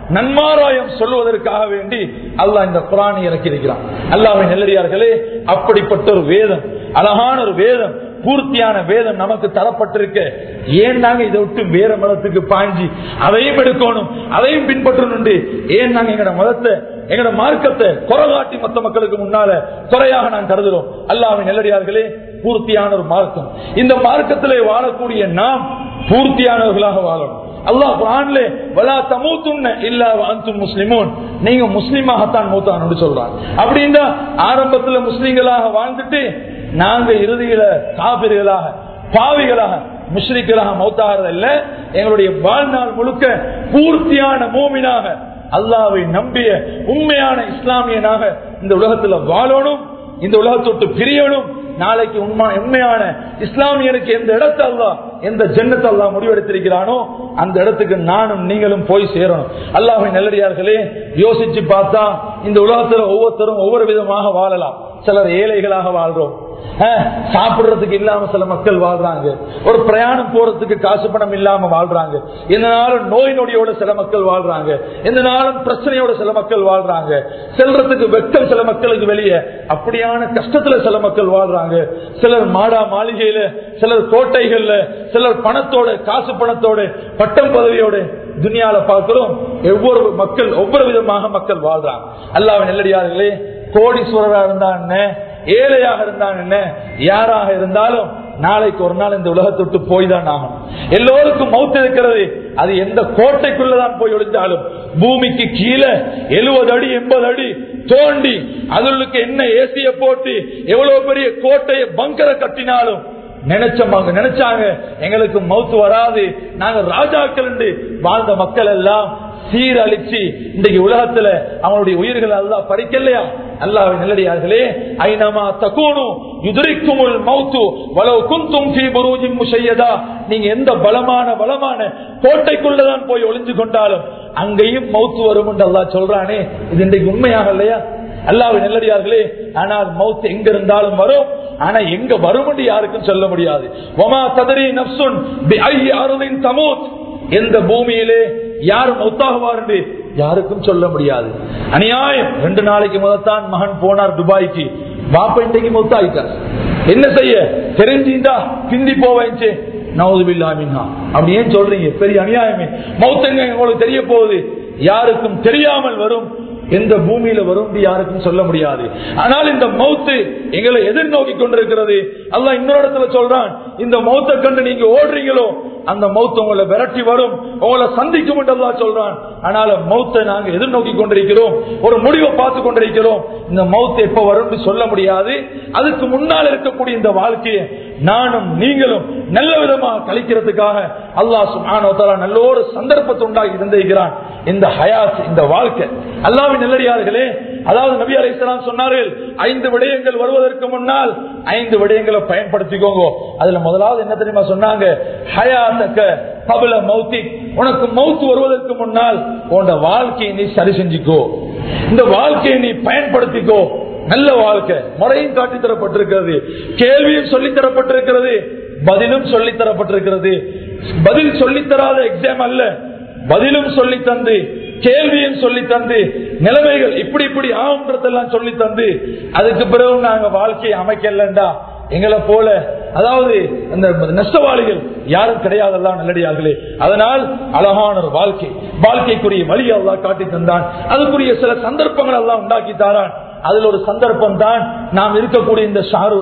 நன்மாராயம் சொல்வதற்காக வேண்டி அல்லாஹ் இந்த குர்ஆனை இறக்கி இருக்கிறான். அல்லாஹ்வின் நல்லடியார்களே, அப்படிப்பட்ட ஒரு வேதம், அழகான ஒரு வேதம், பூர்த்தியான வேதம் நமக்கு தரப்பட்டிருக்க, ஏன் நாங்க இதை விட்டு வேற மதத்துக்கு பாய்ஞ்சி அதையும் எடுக்கணும், அதையும் பின்பற்றணும்? ஏன் நாங்க எங்கட மதத்தை, எங்கட மார்க்கத்தை குறைகாட்டி மற்ற மக்களுக்கு முன்னால குறையாக நான் கருதுறோம்? அல்லாஹ்வின் நல்லடியார்களே, பூர்த்தியான ஒரு மார்க்கம். இந்த மார்க்கத்திலே வாழக்கூடிய நாம் பூர்த்தியானவர்களாக வாழணும். அல்லாஹ் குர்ஆனிலே வலா தமூதுன்ன இல்லா வஅன்தும் முஸ்லிமூன், நீங்க முஸ்லிமாகத்தான் மூத்தான்னு சொல்றாங்க. அப்படின்னா ஆரம்பத்துல முஸ்லிம்களாக வாழ்ந்துட்டு நாங்க இறுதியில காபிர்களாக, பாவிகளாக, முஷ்ரிக்களாக மௌத்தாகிறது இல்ல. எங்களுடைய வாழ்நாள் முழுக்க பூர்த்தியான மூமினாக, அல்லாஹ்வை நம்பிய உண்மையான இஸ்லாமியனாக இந்த உலகத்துல வாழணும், இந்த உலகத்தொட்டு பிரியணும். நாளைக்கு உண்மையான இஸ்லாமியனுக்கு எந்த இடத்தை அல்லாஹ், எந்த ஜன்னத்தை அல்லாஹ் முடிவெடுத்திருக்கிறானோ அந்த இடத்துக்கு நானும் நீங்களும் போய் சேரணும். அல்லாஹ்வின் நல்லடியார்களே, யோசிச்சு பார்த்தா இந்த உலகத்துல ஒவ்வொருத்தரும் ஒவ்வொரு விதமாக வாழலாம். சிலர் ஏழைகளாக வாழ்றோம், சாப்பிடுறதுக்கு இல்லாம சில மக்கள் வாழ்றாங்க, ஒரு பிரயாணம் போறதுக்கு காசு பணம் இல்லாம வாழ்றாங்க, எந்த நாளும் நோய் நொடியோட சில மக்கள் வாழ்றாங்க, எந்த நாளும் பிரச்சனையோட சில மக்கள் வாழ்றாங்க, செல்றதுக்கு வெட்கம் சில மக்களுக்கு வெளியே, அப்படியான கஷ்டத்துல சில மக்கள் வாழ்றாங்க. சிலர் மாடா மாளிகையில, சிலர் கோட்டைகள்ல, சிலர் பணத்தோட, காசு பணத்தோட, பட்டம் பதவியோட துனியால பார்க்கிறோம். ஒவ்வொரு மக்கள் ஒவ்வொரு விதமாக மக்கள் வாழ்றாங்க. அல்லாஹ்வின் நல்லடியார்களே, கோடீஸ்வரராக இருந்தா என்ன, ஏழையாக இருந்தான் என்ன, யாராக இருந்தாலும் நாளைக்கு ஒரு நாள் இந்த உலகத்தை விட்டு போய் தான் ஆகணும். எல்லோருக்கும் மௌத் இருக்கிறது. அது எந்த கோட்டைக்குள்ளதான் போய் ஒளிஞ்சாலும், பூமிக்கு கீழே 70 அடி 80 அடி தோண்டி அதுக்கு என்ன ஏசிய போட்டு எவ்வளவு பெரிய கோட்டையை பங்கரை கட்டினாலும் நினைச்சாங்க எங்களுக்கு மௌத்து வராது, நாங்க ராஜாக்கள் என்று வாழ்ந்த மக்கள் எல்லாம் சீரழிச்சு இன்றைக்கு உலகத்துல அவங்களுடைய உயிர்கள் அல்லாஹ் பறிக்கலையா? அல்லாஹ்வின் நல்லடியார்களே, ஐனமா தகூனு யுத்ரிக்குமுல் மௌத்து வலவ் குன்தும் ஃபீ புரூஜின் முஷய்யதா, நீங்க எந்த பலமான கோட்டைக்குள்ளதான் போய் ஒளிஞ்சு கொண்டாலும் அங்கேயும் மௌத்து வரும் என்று அல்லாஹ் சொல்றானே, இது இன்றைக்கு உண்மையாக இல்லையா? அல்லாஹ்வின் நல்லடியார்களே, ஆனால் மௌத் எங்க இருந்தாலும் வரும். ஆனா எங்க வரும் என்று யாருக்கும் சொல்ல முடியாது. வமா தத்ரி நஃப்சுன் பிஐ அர்தின் தமூத், எந்த பூமியிலே யார் மௌத்தாகுவார் என்று யாருக்கும் சொல்ல முடியாது. அநியாயம். 2 நாளைக்கு முதல்தான் மகன் போனார் துபாய்க்கு, பாப்பா இன்றைக்கு மௌத்தாயிட்டார். என்ன செய்ய தெரிஞ்சிருந்தா பிந்தி போவாச்சு. நவுதுபில்லா மின்ஹா. அப்படி ஏன் சொல்றீங்க? பெரிய அநியாயமே. மௌத்தங்க உங்களுக்கு தெரிய போகுது, யாருக்கும் தெரியாமல் வரும். எந்த பூமியில வரும் யாருக்கும் சொல்ல முடியாது. ஆனால் இந்த மௌத்து எங்களை எதிர்நோக்கி கொண்டிருக்கிறது. அல்லாஹ் இன்னொரு இடத்துல சொல்றான், இந்த மௌத்தை கண்டு நீங்க ஓடுறீங்களோ அந்த மௌத்து உங்களை விரட்டி வரும், உங்களை சந்திக்கும் என்று அல்லாஹ் சொல்றான். ஆனால் மௌத்தை நாங்க எதிர்நோக்கி கொண்டிருக்கிறோம், ஒரு முடிவை பார்த்து கொண்டிருக்கிறோம். இந்த மௌத்து எப்ப வரும் சொல்ல முடியாது. அதுக்கு முன்னால் இருக்கக்கூடிய இந்த வாழ்க்கையை நானும் நீங்களும் நல்ல விதமாக கழிக்கிறதுக்காக அல்லாஹ் சுப்ஹானஹு வ தஆலா நல்ல ஒரு சந்தர்ப்பத்தை உண்டாக்கி தந்திருக்கிறான். இந்த ஹயாத், இந்த வாழ்க்கை. அல்லாஹ்வின் நல்லடியார்களே, அதாவது நபி அலைஹிஸ்ஸலாம் சொன்னார்கள், 5 விடயங்கள் வருவதற்கு முன்னால் 5 விடயங்களை பயன்படுத்திக்கோங்க. அதுல முதலாவது என்ன தெரியுமா சொன்னாங்க? ஹயாத்தக கப்ல மௌத்திக், உனக்கு மௌத் வருவதற்கு முன்னால் உன்னோட வாழ்க்கையை நீ சரி செஞ்சுக்கோ, இந்த வாழ்க்கையை நீ பயன்படுத்திக்கோ. நல்ல வாழ்க்கை முறையும் காட்டி தரப்பட்டிருக்கிறது, கேள்வியும் சொல்லித் தரப்பட்டிருக்கிறது, பதிலும் சொல்லித் தரப்பட்டிருக்கிறது. பதில் சொல்லித்தராத எக்ஸாம் அல்ல, பதிலும் சொல்லி தந்து, கேள்வியும் சொல்லி தந்து, நிலைமைகள் இப்படி இப்படி ஆகுன்றதெல்லாம் சொல்லி தந்து, அதுக்கு பிறகு நாங்க வாழ்க்கையை அமைக்கலண்டா எங்களை போல, அதாவது அந்த நஷ்டவாளிகள் யாரும் கிடையாதெல்லாம் நல்லடியார்களே. அதனால் அழகான ஒரு வாழ்க்கைக்குரிய வழி அல்லாஹ் காட்டி தந்தான். அதுக்குரிய சில சந்தர்ப்பங்கள் எல்லாம் உண்டாக்கி தாரான். அதுல ஒரு சந்தர்ப்பம் தான் நாம் இருக்கக்கூடிய இந்த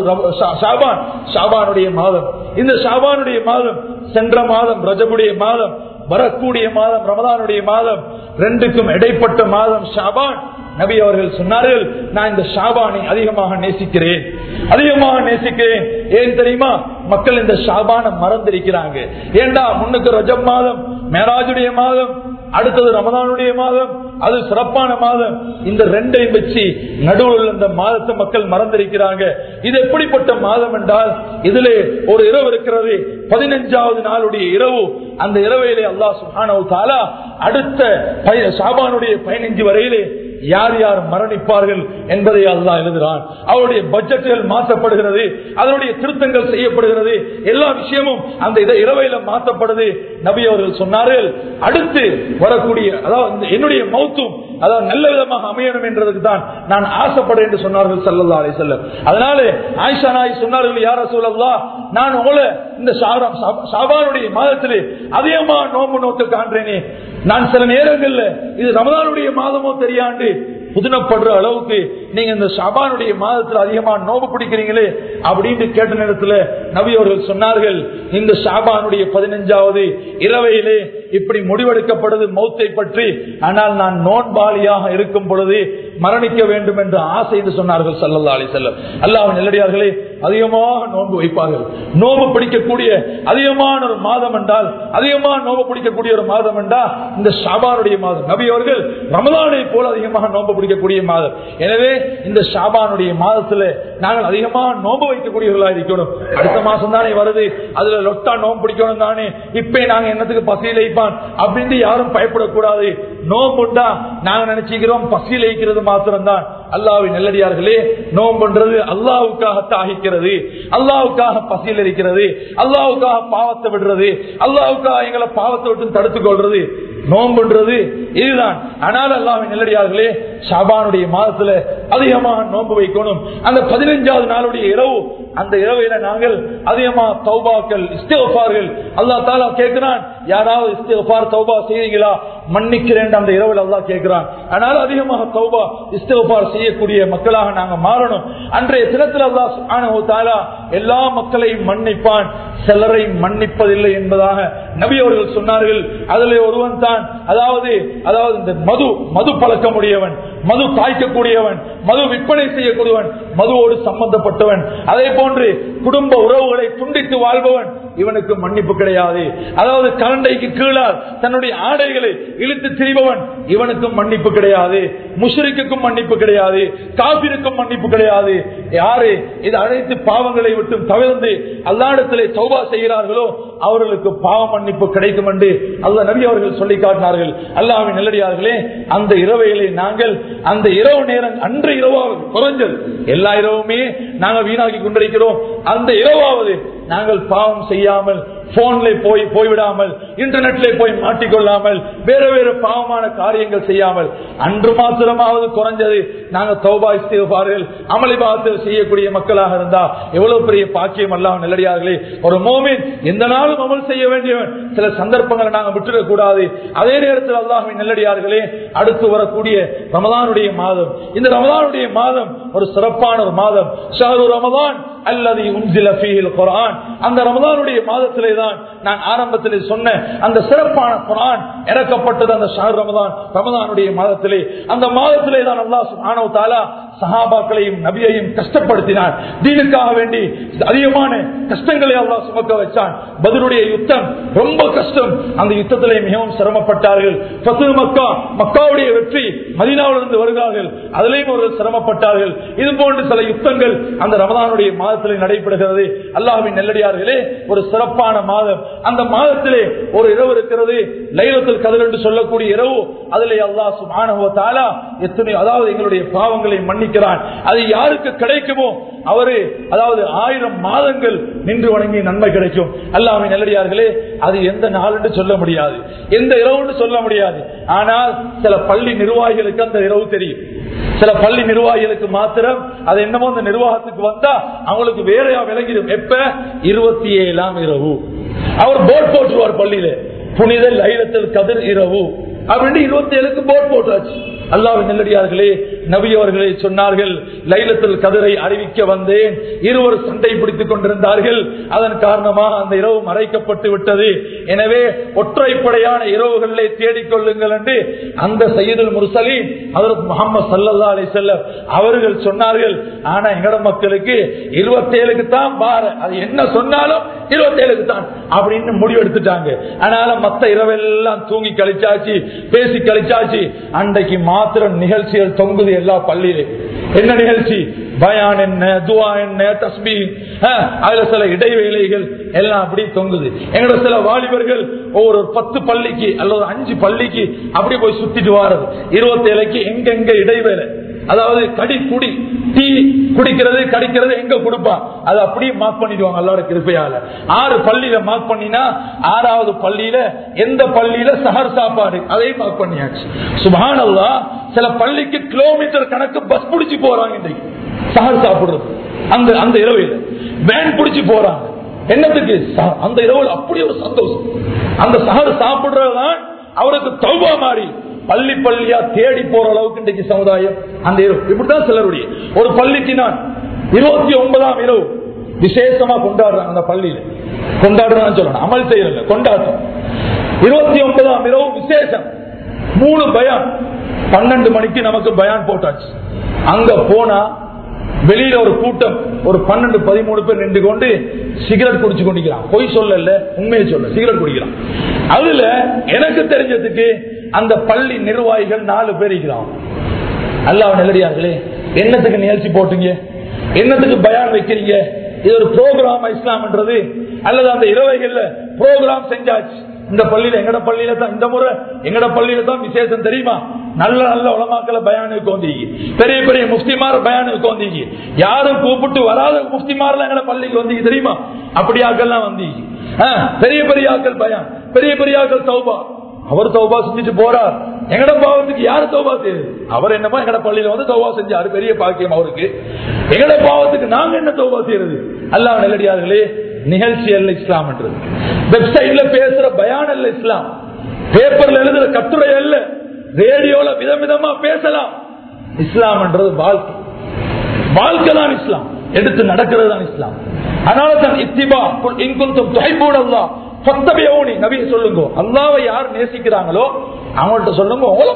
ஷாபானுடைய மாதம். இந்த ஷாபானுடைய மாதம், சென்ற மாதம் ரஜபுடைய மாதம், வரக்கூடிய மாதம் ரமதானுடைய மாதம், 2க்கும் இடைப்பட்ட மாதம் ஷாபான். நபி அவர்கள் சொன்னார்கள், நான் இந்த ஷாபானை அதிகமாக நேசிக்கிறேன். ஏன் தெரியுமா? மக்கள் இந்த ஷாபானை மறந்திருக்கிறாங்க. ஏண்டா முன்னுக்கு ரஜப் மாதம், மேராஜுடைய மாதம், அடுத்தது ரமதானுடைய மாதம், அது சிறப்பான மாதம். இந்த 2ஐயும் வச்சு நடுவில் இந்த மாதத்தை மக்கள் மறந்திருக்கிறாங்க. இது எப்படிப்பட்ட மாதம் என்றால், இதிலே ஒரு இரவு இருக்கிறது, 15வது நாளுடைய இரவு. அந்த இரவையிலே அல்லாஹ் சுப்ஹானஹு வ தஆலா அடுத்த ஷாபானுடைய 15 வரையிலே யார் யார் மரணிப்பார்கள் என்பதை அல்லாஹ் எழுதுகிறான். அவருடைய பட்ஜெட்டுகள் மாற்றப்படுகிறது, அதனுடைய திருத்தங்கள் செய்யப்படுகிறது, எல்லா விஷயமும் அந்த இரவையில மாற்றப்படுது. நபி அவர்கள் சொன்னார்கள், அடுத்து வரக்கூடிய அதாவது என்னுடைய மௌத்தும் அதாவது நல்ல விதமாக அமையணும் என்றதுக்கு தான் நான் ஆசைப்படுறேன் என்று சொன்னார்கள் ஸல்லல்லாஹு அலைஹி வஸல்லம். அதனால ஆயிஷா நாயகி சொன்னார்கள், யா ரசூலல்லாஹ், நான் உங்களை இந்த ஷாபானுடைய மாதத்திலே அதிகமா நோன்பு நோக்க காண்றேனே, நான் சில நேரங்கள்ல இது ரமதானுடைய மாதமோ தெரியாண்டு புதினப்படுற அளவுக்கு நீங்க இந்த ஷாபானுடைய மாதத்தில் அதிகமா நோம்பு பிடிக்கிறீங்களே அப்படின்னு கேட்ட நேரத்தில் நபி அவர்கள் சொன்னார்கள், இந்த ஷாபானுடைய 15வது இரவையிலே இப்படி முடிவெடுக்கப்படுது மௌத்தை பற்றி, ஆனால் நான் நோன்பாளியாக இருக்கும் பொழுது மரணிக்க வேண்டும் என்ற ஆசை என்று சொன்னார்கள் ஸல்லல்லாஹு அலைஹி வஸல்லம். அல்லாஹ்வின் நல்லடியார்களே, அதிகமாக நோன்பு வைப்பார்கள். நோன்பு பிடிக்கக்கூடிய அதிகமான ஒரு மாதம் என்றால், அதிகமாக நோன்பு பிடிக்கக்கூடிய ஒரு மாதம் என்றால் இந்த ஷாபானுடைய மாதம். நபி அவர்கள் ரமதானை போல அதிகமாக நோன்பு பிடிக்கக்கூடிய மாதம். எனவே இந்த ஷாபானுடைய மாதத்துல நாங்கள் அதிகமாக நோன்பு வைக்கக்கூடியவர்களாக இருக்கணும். அடுத்த மாசம் தானே வருது, அதுல லொட்டா நோன்பு பிடிக்கணும் தானே, இப்ப நாங்க என்னத்துக்கு பசியில் வைப்பான் அப்படின்னு யாரும் பயப்படக்கூடாது. நோம்புண்டா நாங்க நினைச்சுக்கிறோம் பசியில் வைக்கிறது மாத்திரம்தான். அல்லாஹ்வின் நல்லடியார்களே, நோம்புன்றது அல்லாஹ்வுக்காக தாகிக்கிறது, அல்லாஹ்வுக்காக பசியில் இருக்கிறது, அல்லாஹ்வுக்காக பாவத்தை விடுறது, அல்லாஹ்வுக்காக எங்களை பாவத்தை விட்டு தடுத்துக் கொள்றது நோம்புன்றது இதுதான். ஆனால் அல்லாஹ்வின் நல்லடியார்களே, ஷாபானுடைய மாதத்துல அதிகமாக நோன்பு வைக்கணும். அந்த 15வது நாளுடைய இரவு, அந்த இரவையில நாங்கள் அதிகமா தௌபாக்கள் இஸ்திக்ஃபார்கள் அல்லாஹ் தஆலா கேட்கிறான். யாராவது இஸ்திக்ஃபார் தௌபா செய்றீங்களா, மன்னிக்கிறேன் அந்த இரவில் அல்லாஹ் கேட்கிறான். ஆனால் அதிகமாக தௌபா இஸ்திக்ஃபார் செய்யக்கூடிய மக்களாக நாங்க மாறணும். அன்றைய தினத்தில் அல்லாஹ் சுப்ஹானஹு வ தஆலா எல்லா மக்களையும் மன்னிப்பான், சிலரை மன்னிப்பதில்லை என்பதாக நபி அவர்கள் சொன்னார்கள். அதில் ஒருவன் தான் அதாவது இந்த மது பழக்கமுடையவன், மது காய்க்கக்கூடியவன், மது விற்பனை செய்யக்கூடியவன், மதுவோடு சம்பந்தப்பட்டவன், அதே போன்று குடும்ப உறவுகளை துண்டித்து வாழ்பவன், இவனுக்கு மன்னிப்பு கிடையாது. அதாவது கரண்டைக்கு கீழால் தன்னுடைய ஆடைகளை இழுத்து திரிபவன், இவனுக்கும் மன்னிப்பு கிடையாது. முஷ்ரிக்குக்கும் மன்னிப்பு கிடையாது, காபிருக்கும் மன்னிப்பு கிடையாது. யாரு இது அனைத்து பாவங்களை விட்டு தவிர்த்து அல்லாஹ்விடத்திலே தௌபா செய்கிறார்களோ அவர்களுக்கு பாவ மன்னிப்பு கிடைக்கும் என்று அல்லாஹ் நபி அவர்கள் சொல்லி காட்டினார்கள். அல்லாஹ்வின் நல்லடியார்களே, அந்த இரவையிலே நாங்கள் அந்த இரவு நேரம், அன்று இரவாவது குறைஞ்சது, எல்லா இரவுமே நாங்கள் வீணாக்கி கொண்டிருக்கிறோம். அந்த இரவாவது நாங்கள் பாவம் செய்யாமல், போன்ல போய்விடாமல், இன்டர்நெட்ல போய் மாட்டிக்கொள்ளாமல், வேற வேற பாவமான காரியங்கள் செய்யாமல், அன்று மாத்திரமாவது குறைஞ்சது நாங்கள் தௌபா இஸ்திக்ஃபார்கள் அமளிபாத்தில் செய்யக்கூடிய மக்களாக இருந்தா எவ்வளவு பெரிய பாக்கியம். அல்லாஹ் நல்லடியார்களே, ஒரு மோமின் எந்த நாளும் அமல் செய்ய வேண்டியவன். சில சந்தர்ப்பங்களை நாங்கள் விட்டுடக் கூடாது. அதே நேரத்தில் அல்லாஹ்வின் நல்லடியார்களே, அடுத்து வரக்கூடிய ரமதானுடைய மாதம், இந்த ரமதானுடைய மாதம் ஒரு சிறப்பான ஒரு மாதம். ஷஹ்ரு ரமதான் அல்லதி உன்சில ஃபீஹில் குர்ஆன். அந்த ரமதானுடைய மாதத்திலே தான் நான் ஆரம்பத்திலே சொன்ன அந்த சிறப்பான குர்ஆன் இறக்கப்பட்டது. அந்த ஷஹ்ர் ரமதான், ரமதானுடைய மாதத்திலே, அந்த மாதத்திலே தான் அல்லாஹ் சுப்ஹானஹு வ தஆலா சஹாபாக்களையும் நபியையும் கஷ்டப்படுத்தினான். தீனுக்காக வேண்டி அதிகமான கஷ்டங்களை அல்லாஹ் சுமக்க வச்சான். பத்ருடைய யுத்தம் ரொம்ப கஷ்டம், அந்த யுத்தத்திலே மிகவும் சிரமப்பட்டார்கள். ஃபத்ஹு மக்கா, மக்காவுடைய வெற்றி, மதீனாவிலிருந்து வருகிறார்கள், அதிலேயும் அவர்கள் சிரமப்பட்டார்கள். இது போன்று சில யுத்தங்கள் அந்த ரமதானுடைய மாதத்திலே நடைபெறுகிறது. அல்லாஹ்வின் நல்லடியார்களே, ஒரு சிறப்பான மாதம். அந்த மாதத்திலே ஒரு இரவு இருக்கிறது, லைலத்துல் கத்ர் என்று சொல்லக்கூடிய இரவு. அதிலே அல்லாஹ் சுப்ஹானஹு வ தஆலா அதாவது எங்களுடைய பாவங்களை மன்னிக்கிறான். அது யாருக்கு கிடைக்குமோ அவரு அதாவது 1000 மாதங்கள் நின்று வணங்கிய நன்மை கிடைக்கும். அல்லாஹ்வின் நல்லடியார்களே, அது எந்த நாள் என்று சொல்ல முடியாது, எந்த இரவு என்று சொல்ல முடியாது. ஆனால் சில பள்ளி நிர்வாகிகளுக்கு அந்த இரவு தெரியும். சில பள்ளி நிர்வாகிகளுக்கு மாத்திரம் அது என்னமோ அந்த நிர்வாகத்துக்கு வந்தா அவங்களுக்கு வேறையா விளங்கிடும். எப்ப 27ஆம் இரவு அவர் போர்ட் போட்டுருவார் பள்ளியில, புனித லைலத்துல் கத்ர் இரவு அப்படின்னு 27க்கு போர்ட் போட்டாச்சு. அல்லாஹ்வின் நல்லடியார்களே, நபி அவர்களே சொன்னார்கள், லைலத்துல் கத்ரை அறிவிக்க வந்தேன், இருவர் சண்டை பிடித்துக் கொண்டிருந்தார்கள், அதன் காரணமாக அந்த இரவு மறைக்கப்பட்டு விட்டது. எனவே ஒற்றைப்படையான இரவுகளிலே தேடிக்கொள்ளுங்கள் என்று அந்த சய்யிதுல் முர்சலீன் ஹஜ்ரத் முஹம்மது ஸல்லல்லாஹு அலைஹி வஸல்லம் அவர்கள் சொன்னார்கள். ஆனா எங்கட மக்களுக்கு 27க்கு தான் பார, அது என்ன சொன்னாலும் 27க்கு தான் அப்படின்னு முடிவு எடுத்துட்டாங்க. அதனால மத்த இரவெல்லாம் தூங்கி கழிச்சாச்சு, பேசி கழிச்சாச்சு. அன்றைக்கு மாத்திரம் நிகழ்ச்சிகள் தொங்குது எல்லா பள்ளியிலே. என்ன நிகழ்ச்சி? பயான் என்ன, துஆ என்ன, தஸ்பீஹ், அதுல சில இடைவேளைகள் எல்லாம் அப்படி தொங்குது. எங்களோட சில வாலிபர்கள் ஒரு 10 பள்ளிக்கு அல்லது 5 பள்ளிக்கு அப்படி போய் சுத்திட்டு வாரது. 27க்கு எங்க இடைவேளை, அதாவது குடி டீ குடிக்கிறது கடிக்கிறது எங்க கொடுப்பா அது அப்படியே மார்க் பண்ணிடுவாங்க அல்லாஹ்வோட கிருபையால. 6 பள்ளியில மார்க் பண்ணினா 6வது பள்ளியில எந்த பள்ளியில சஹர் சாப்பாடு அதையும் மார்க் பண்ணியாச்சு. சுப்ஹானல்லாஹ், சில பள்ளிக்கு கிலோமீட்டர் கணக்கு பஸ் பிடிச்சி போறாங்க இன்றைக்கு சஹர் சாப்பிடுறது. அந்த இரவில் வேன் பிடிச்சி போறாங்க. என்னத்துக்கு? அந்த இரவில் அப்படி ஒரு சந்தோஷம். அந்த சஹர் சாப்பிடுறதுதான் அவருக்கு தௌபா மாறி பள்ளி பள்ளியா தேடி போற அளவுக்கு இன்றைக்கு சமுதாயம் அந்த இரவு இப்படிதான் சிலருடைய ஒரு பள்ளிக்கு நான் 29ஆம் இரவு விசேஷமா கொண்டாடுறாங்க. அந்த பள்ளியில கொண்டாடுறான்னு சொல்லணும், அமல் செய்யல கொண்டாடுறோம். 29ஆம் இரவு விசேஷம், 3 பயான், 12 மணிக்கு நமக்கு பயான் போட்டாச்சு. அங்க போனா வெளியில ஒரு கூட்டம், ஒரு 12-13 பேர் நின்று கொண்டு சிகரெட் குடிச்சு கொண்டிருக்கிறான். பொய் சொல்லல, உண்மையை சொல்ல, சிகரெட் குடிக்கிறான். அதுல எனக்கு தெரிஞ்சதுக்கு அந்த பள்ளி நிர்வாகிகள் 4 பேர் இருக்கிறான். அல்லாஹ் நல்லடியார்களே, என்னத்துக்கு நிகழ்ச்சி போட்டீங்க, என்னத்துக்கு பயான் வைக்கிறீங்க? இது ஒரு ப்ரோக்ராம் இஸ்லாம்ன்றது, அல்லது அந்த இரவைகள்ல ப்ரோக்ராம் செஞ்சாச்சு. இந்த பள்ளியில எங்கட பள்ளியில தான் இந்த முறை எங்கட பள்ளியில தான் விசேஷம் தெரியுமா? நல்ல நல்ல உலமாக்களை பயானுக்கு வந்தீங்க, பெரிய பெரிய முஃப்திமார் பயானுக்கு வந்தீங்க, யாரும் கூப்பிட்டு வராத முஃப்திமார்லாம் எங்கட பள்ளிக்கு வந்தீங்க தெரியுமா? அப்படி ஆக்கள்லாம் வந்தீங்க. பெரிய பெரிய ஆக்கள் பயான், பெரிய பெரிய ஆக்கள் தௌபா. அவர் தௌபா செஞ்சுட்டு போறார். எங்கட பாவத்துக்கு யாரு தௌபா செய்யுது? அவர் என்னமோ எங்கட பள்ளியில வந்து தௌபா செஞ்சாரு, பெரிய பாக்கியம் அவருக்கு. எங்கட பாவத்துக்கு நாங்க என்ன தௌபா செய்யறது? அல்லாஹ் நல்லடியார்களே, நிகழ்ச்சி அல்ல இஸ்லாம் என்றது. வெப்சைட்ல பேசுற பயான் அல்ல இஸ்லாம், பேப்பர்ல எழுதுற கட்டுரை அல்ல, ரேடியோல விதவிதமா பேசலாம். இஸ்லாம் என்றது வாழ்க்கை, வாழ்க்கை தான் இஸ்லாம், எடுத்து நடக்கிறது தான் இஸ்லாம். அதனால தான் இத்திபா இன்குந்தும் துஹிப்பூன அல்லாஹ் ஃபத்தபிஊனி, நபியை சொல்லுங்க, அல்லாஹ்வை யார் நேசிக்கிறாங்களோ அவங்கள்ட்ட சொல்லுங்க, அவங்கள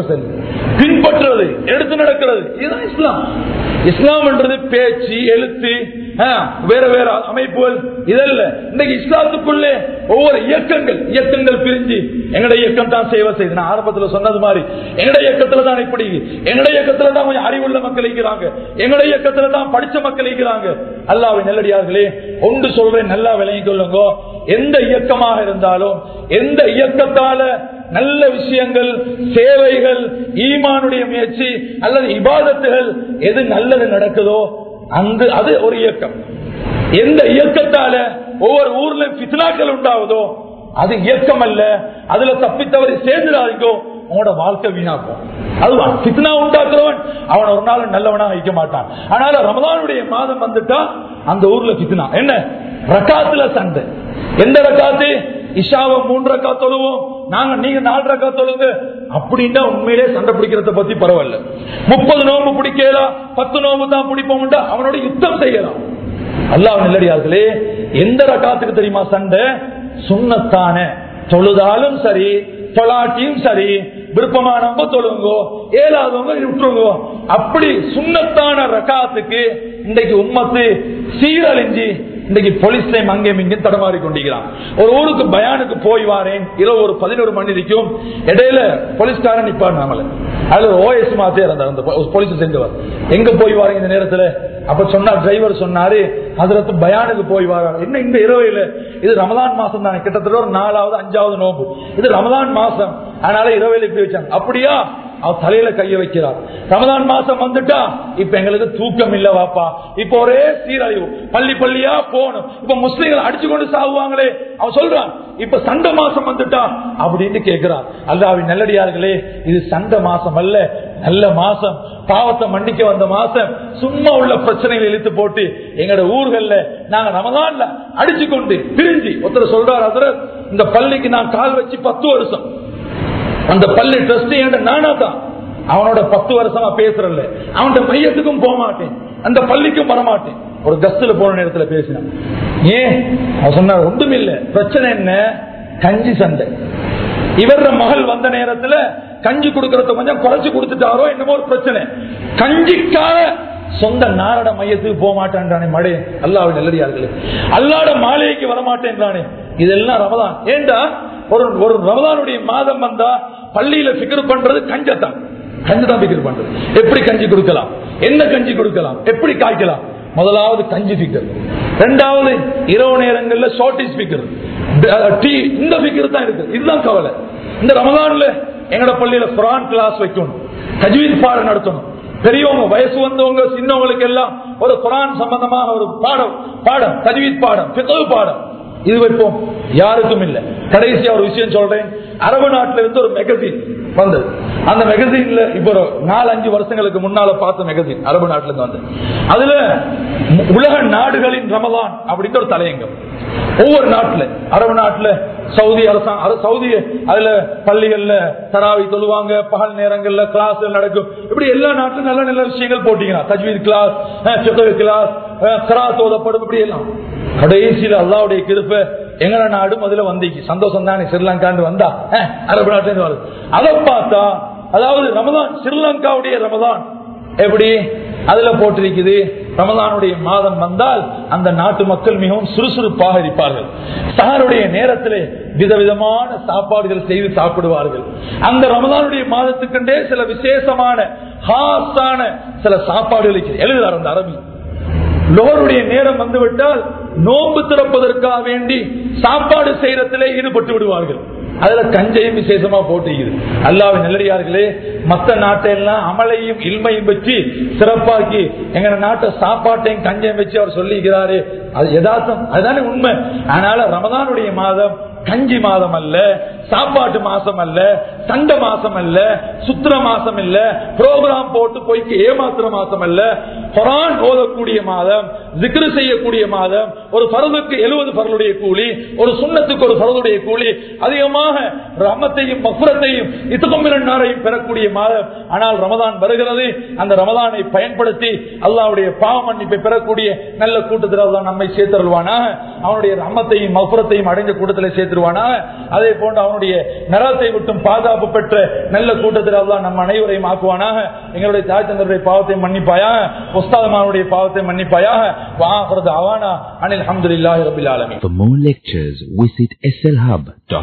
பின்பற்றுறது, எடுத்து நடக்கிறது, இதுதான் இஸ்லாம். இஸ்லாம் என்றது பேச்சு, எழுத்து, வேற வேற அமைப்புகள் இதல்ல. இன்னைக்கு இஸ்லாத்துக்குள்ளே ஒவ்வொரு இயக்கங்கள் பிரிஞ்சு எங்கட இயக்கம் தான் சேவை செய்து, நான் ஆரம்பத்தில் சொன்னது மாதிரி எங்கட இயக்கத்துல தான் இப்படி, எங்கட இயக்கத்துல தான் கொஞ்சம் அறிவுள்ள மக்கள் இருக்கிறாங்க, எங்கட இயக்கத்துல தான் படிச்ச மக்கள் இருக்கிறாங்க. அல்லாஹ்வின் நல்லடியார்களே, ஒன்று சொல்றேன், நல்லா விளங்கிக் கொள்ளுங்க. எந்த இயக்கமாக இருந்தாலும், எந்த இயக்கத்தால நல்ல விஷயங்கள், சேவைகள், ஈமானுடைய முயற்சி அல்லது இபாதத்துகள் எது நல்லது நடக்குதோ அது ஒரு இயக்கம். எந்த இயக்கத்தால ஒவ்வொரு ஊர்ல ஃபித்னாக்கள் உண்டாவதோ அது இயக்கம் அல்ல. அதுல தப்பித்தவரை சேர்ந்துடாதீங்கோ, உங்களோட வாழ்க்கை வீணாக்கும். அதுதான் ஃபித்னா உண்டாக்குறவன் அவன் ஒரு நாள் நல்லவனா வைக்க மாட்டான். ஆனால ரமலானுடைய மாதம் வந்துட்டா அந்த ஊர்ல ஃபித்னா என்ன? ரக்காத்துல சண்டை. எந்த ரக்காத்து? இஷாவை 3 ரக்காத் தொழுவோம் நாங்க, நீங்க 4 ரக்காத் தொழுங்க அப்படின்னா உண்மையிலே சண்டை பிடிக்கிறத பத்தி பரவாயில்ல. 30 நோம்பு பிடிக்கலாம், 10 நோம்பு தான் பிடிப்போம், அவனோட யுத்தம் செய்யலாம். அல்லாஹ் நல்லடியார்களே, எந்த ரக்காத்துக்கு தெரியுமா சண்டை? சுன்னத்தான தொழுதாலும் சரி, தொழாட்டியும் சரி, விருப்பமானவங்க தொழுங்கோ, ஏழாதவங்க விட்டுருங்கோ. அப்படி சுன்னத்தான ரக்காத்துக்கு இன்றைக்கு உம்மத்து சீரழிஞ்சி இன்னைக்கு போலீஸ்லயும் அங்கேயும் இங்கேயும் தடமாறி கொண்டிருக்கிறான். ஒரு ஊருக்கு பயானுக்கு போய் வாரேன், இரவு ஒரு 11 மணி இருக்கும், இடையில போலீஸ்காரன் நிப்பான் நாமல, அதுல ஓஎஸ் மாத்தே இருந்தார் அந்த போலீஸ் செஞ்சவர். எங்க போய் வாரீங்க இந்த நேரத்துல? அப்ப சொன்னார், டிரைவர் சொன்னாரு, அதுல பயானுக்கு போய் வாராரு. என்ன இந்த இரவையில? இது ரமலான் மாசம் தானே, கிட்டத்தட்ட ஒரு 4வது 5வது நோம்பு, இது ரமலான் மாசம், அதனால இரவையில இப்படி வச்சாங்க. அப்படியா? அவர் தலையில கைய வைக்கிறார். ரமலான் மாசம் வந்துட்டா இப்ப எங்களுக்கு தூக்கம் இல்ல வாப்பா, இப்ப ஒரே சீரழிவு, பள்ளி பள்ளியா போகணும், இப்ப முஸ்லிம்கள் அடிச்சு கொண்டு சாகுவாங்களே. அவன் சொல்றான், இப்ப சண்டை மாசம் வந்துட்டா அப்படின்னு கேட்கிறான். அல்லாஹ்வின் நல்லடியார்களே, இது சண்டை மாசம் அல்ல, நல்ல மாசம், பாவத்தை மன்னிக்க வந்த மாசம். சும்மா உள்ள பிரச்சனைகள் இழுத்து போட்டு எங்கட ஊர்கள்ல நாங்க ரமலான்ல அடிச்சு கொண்டு பிரிஞ்சு, ஒருத்தர் சொல்றாரு, ஹஜ்ரத் இந்த பள்ளிக்கு நான் கால் வச்சு 10 வருஷம், அந்த பள்ளி ட்ரஸ்டி நானா தான், அவனோட 10 வருஷமா பேசுறல, அவனோட மையத்துக்கும் போக மாட்டேன், அந்த பள்ளிக்கும் வரமாட்டேன். ஒரு கஸ்ட்ல போன நேரத்துல பேசினான். ஏன்? அவன் சொன்னார், ஒன்றும் இல்ல, பிரச்சனை என்ன? கஞ்சி சண்டை. இவர மகள் வந்த நேரத்துல கஞ்சி கொடுக்கறத கொஞ்சம் குறைச்சு கொடுத்துட்டாரோ என்னமோ ஒரு பிரச்சனை. கஞ்சிக்காக சொந்த நாரட மையத்துக்கு போக மாட்டேன்றானே மழை. அல்லாஹ்வின் நல்லடியார்களே, அல்லாஹ்வுடைய மாளிகைக்கு வரமாட்டேன்றானே. இதெல்லாம் ரமலான். ஏண்டா ஒரு ரமலானுடைய மாதம் வந்தா பள்ளியில ஃபிக்ர் பண்றது கஞ்சத்தான், கஞ்சி தான் ஃபிக்ர் பண்றது. எப்படி கஞ்சி கொடுக்கலாம்? என்ன கஞ்சி கொடுக்கலாம், எப்படி காய்க்கலாம். முதலாவது கஞ்சி ஃபிக்கர், இரண்டாவது இரவு நேரங்கள்ல ஷார்டேஜ் ஃபிக்கர், டீ, இந்த ஃபிக்கர் தான் இருக்கு. இதுதான் கவலை. இந்த ரமலான்ல எங்கட பள்ளியில குர்ஆன் கிளாஸ் வைக்கணும், தஜ்வீத் பாடம் நடத்தணும். பெரியவங்க, வயசு வந்தவங்க, சின்னவங்களுக்கு எல்லாம் ஒரு குர்ஆன் சம்பந்தமாக ஒரு பாடம் தஜ்வீத் பாடம், ஃபிக்ஹ் பாடம் இது வைப்போம். யாருக்கும் இல்ல. கடைசியா ஒரு விஷயம் சொல்றேன். அரபு நாட்டில இருந்து ஒரு மேகசின் வந்தது. அந்த மேகசின்ல இப்ப ஒரு 4-5 வருஷங்களுக்கு முன்னால பார்த்த மேகசின் அரபு நாட்டில இருந்து வந்து, அதுல உலக நாடுகளின் ரமலான் அப்படின்னு ஒரு தலையங்கம். ஒவ்வொரு நாட்டுல, அரபு நாட்டுல சவுதி அரசாங்கம், சவுதி அதுல பள்ளிகள்ல தராவி தொழுவாங்க, பகல் நேரங்கள்ல கிளாஸ் நடக்கும். இப்படி எல்லா நாட்டிலும் நல்ல நல்ல விஷயங்கள் போட்டீங்கன்னா, தஜ்வீத் கிளாஸ், ஃபிக்ஹ் கிளாஸ், கிராத் ஓதப்படும், இப்படி எல்லாம். கடைசியில அல்லாஹ்வுடைய கிருபை எங்கட நாடும் அதுல வந்தீங்க. சந்தோஷம் தானே. ஸ்ரீலங்காண்டு வந்தா அரபு நாட்டிலிருந்து வருது. அதை பார்த்தா அதாவது ரமலான், ஸ்ரீலங்காவுடைய ரமலான் எப்படி அதுல போட்டிருக்குது. ரமலானுடைய மாதம் வந்தால் அந்த நாட்டு மக்கள் மிகவும் சுறுசுறுப்பாக இருப்பார்கள். சஹருடைய நேரத்திலே விதவிதமான சாப்பாடுகள் செய்து சாப்பிடுவார்கள். அந்த ரமலானுடைய மாதத்துக்கென்றே சில விசேஷமான ஹாஸான சில சாப்பாடுகள் எழுதுறார் அந்த அரபி. லோருடைய நேரம் வந்துவிட்டால் நோன்பு திறப்பதற்காக வேண்டி சாப்பாடு செய்யறதிலே ஈடுபட்டு விடுவார்கள். அதுல கஞ்சையும் விசேஷமா போட்டுகிறது. அல்லாஹ்வின் நல்லடியார்களே, மற்ற நாட்டெல்லாம் அமலையும் இல்மையும் வச்சு சிறப்பாக்கி எங்க நாட்டை சாப்பாட்டையும் கஞ்சையும் வச்சு அவர் சொல்லிக்கிறாரு. அது யதார்த்தம், அதுதானே உண்மை. அதனால ரமலானுடைய மாதம் கஞ்சி மாதம் அல்ல, சாப்பாட்டு மாசம் அல்ல, சண்டை மாசம் அல்ல, சுத்திர மாசம் இல்ல, புரோகிராம் போட்டு போய் ஏமாத்துற மாசம் அல்ல. குர்ஆன் ஓதக்கூடிய மாதம், zikr செய்யக்கூடிய மாதம். ஒரு ஃபர்துக்கு 70 ஃபர்லுடைய கூலி, ஒரு சுன்னத்துக்கு ஒரு ஃபர்லுடைய கூலி, அதிகமாக ரஹ்மத்தையும் மக்ஃபிரத்தையும் இத்கும் மினன் நாரையும் பெறக்கூடிய மாதம். ஆனால் ரமலான் வருகிறது. அந்த ரமலானை பயன்படுத்தி அல்லாஹ்வுடைய பாவ மன்னிப்பை பெறக்கூடிய நல்ல கூட்டத்தில் அல்லாஹ் நம்மை சேர்த்தருள்வானாக. அவனுடைய ரஹ்மத்தையும் மக்ஃபிரத்தையும் அடைந்த கூட்டத்தில் சேர்த்துருவானாக. அதே போன்று அவனுடைய நரகத்தை விட்டும் பாதுகாப்பு பெற்ற நல்ல கூட்டத்தில் அல்லாஹ் நம் அனைவரையும் ஆக்குவானாக. எங்களுடைய தாய் தந்தருடைய பாவத்தை மன்னிப்பாயாக, உஸ்தாதுமாருடைய பாவத்தை மன்னிப்பாயாக. வஆஹிரு தஅவானா அனில் ஹம்துலில்லாஹி ரப்பில் ஆலமீன். For more lectures, visit slhub.com.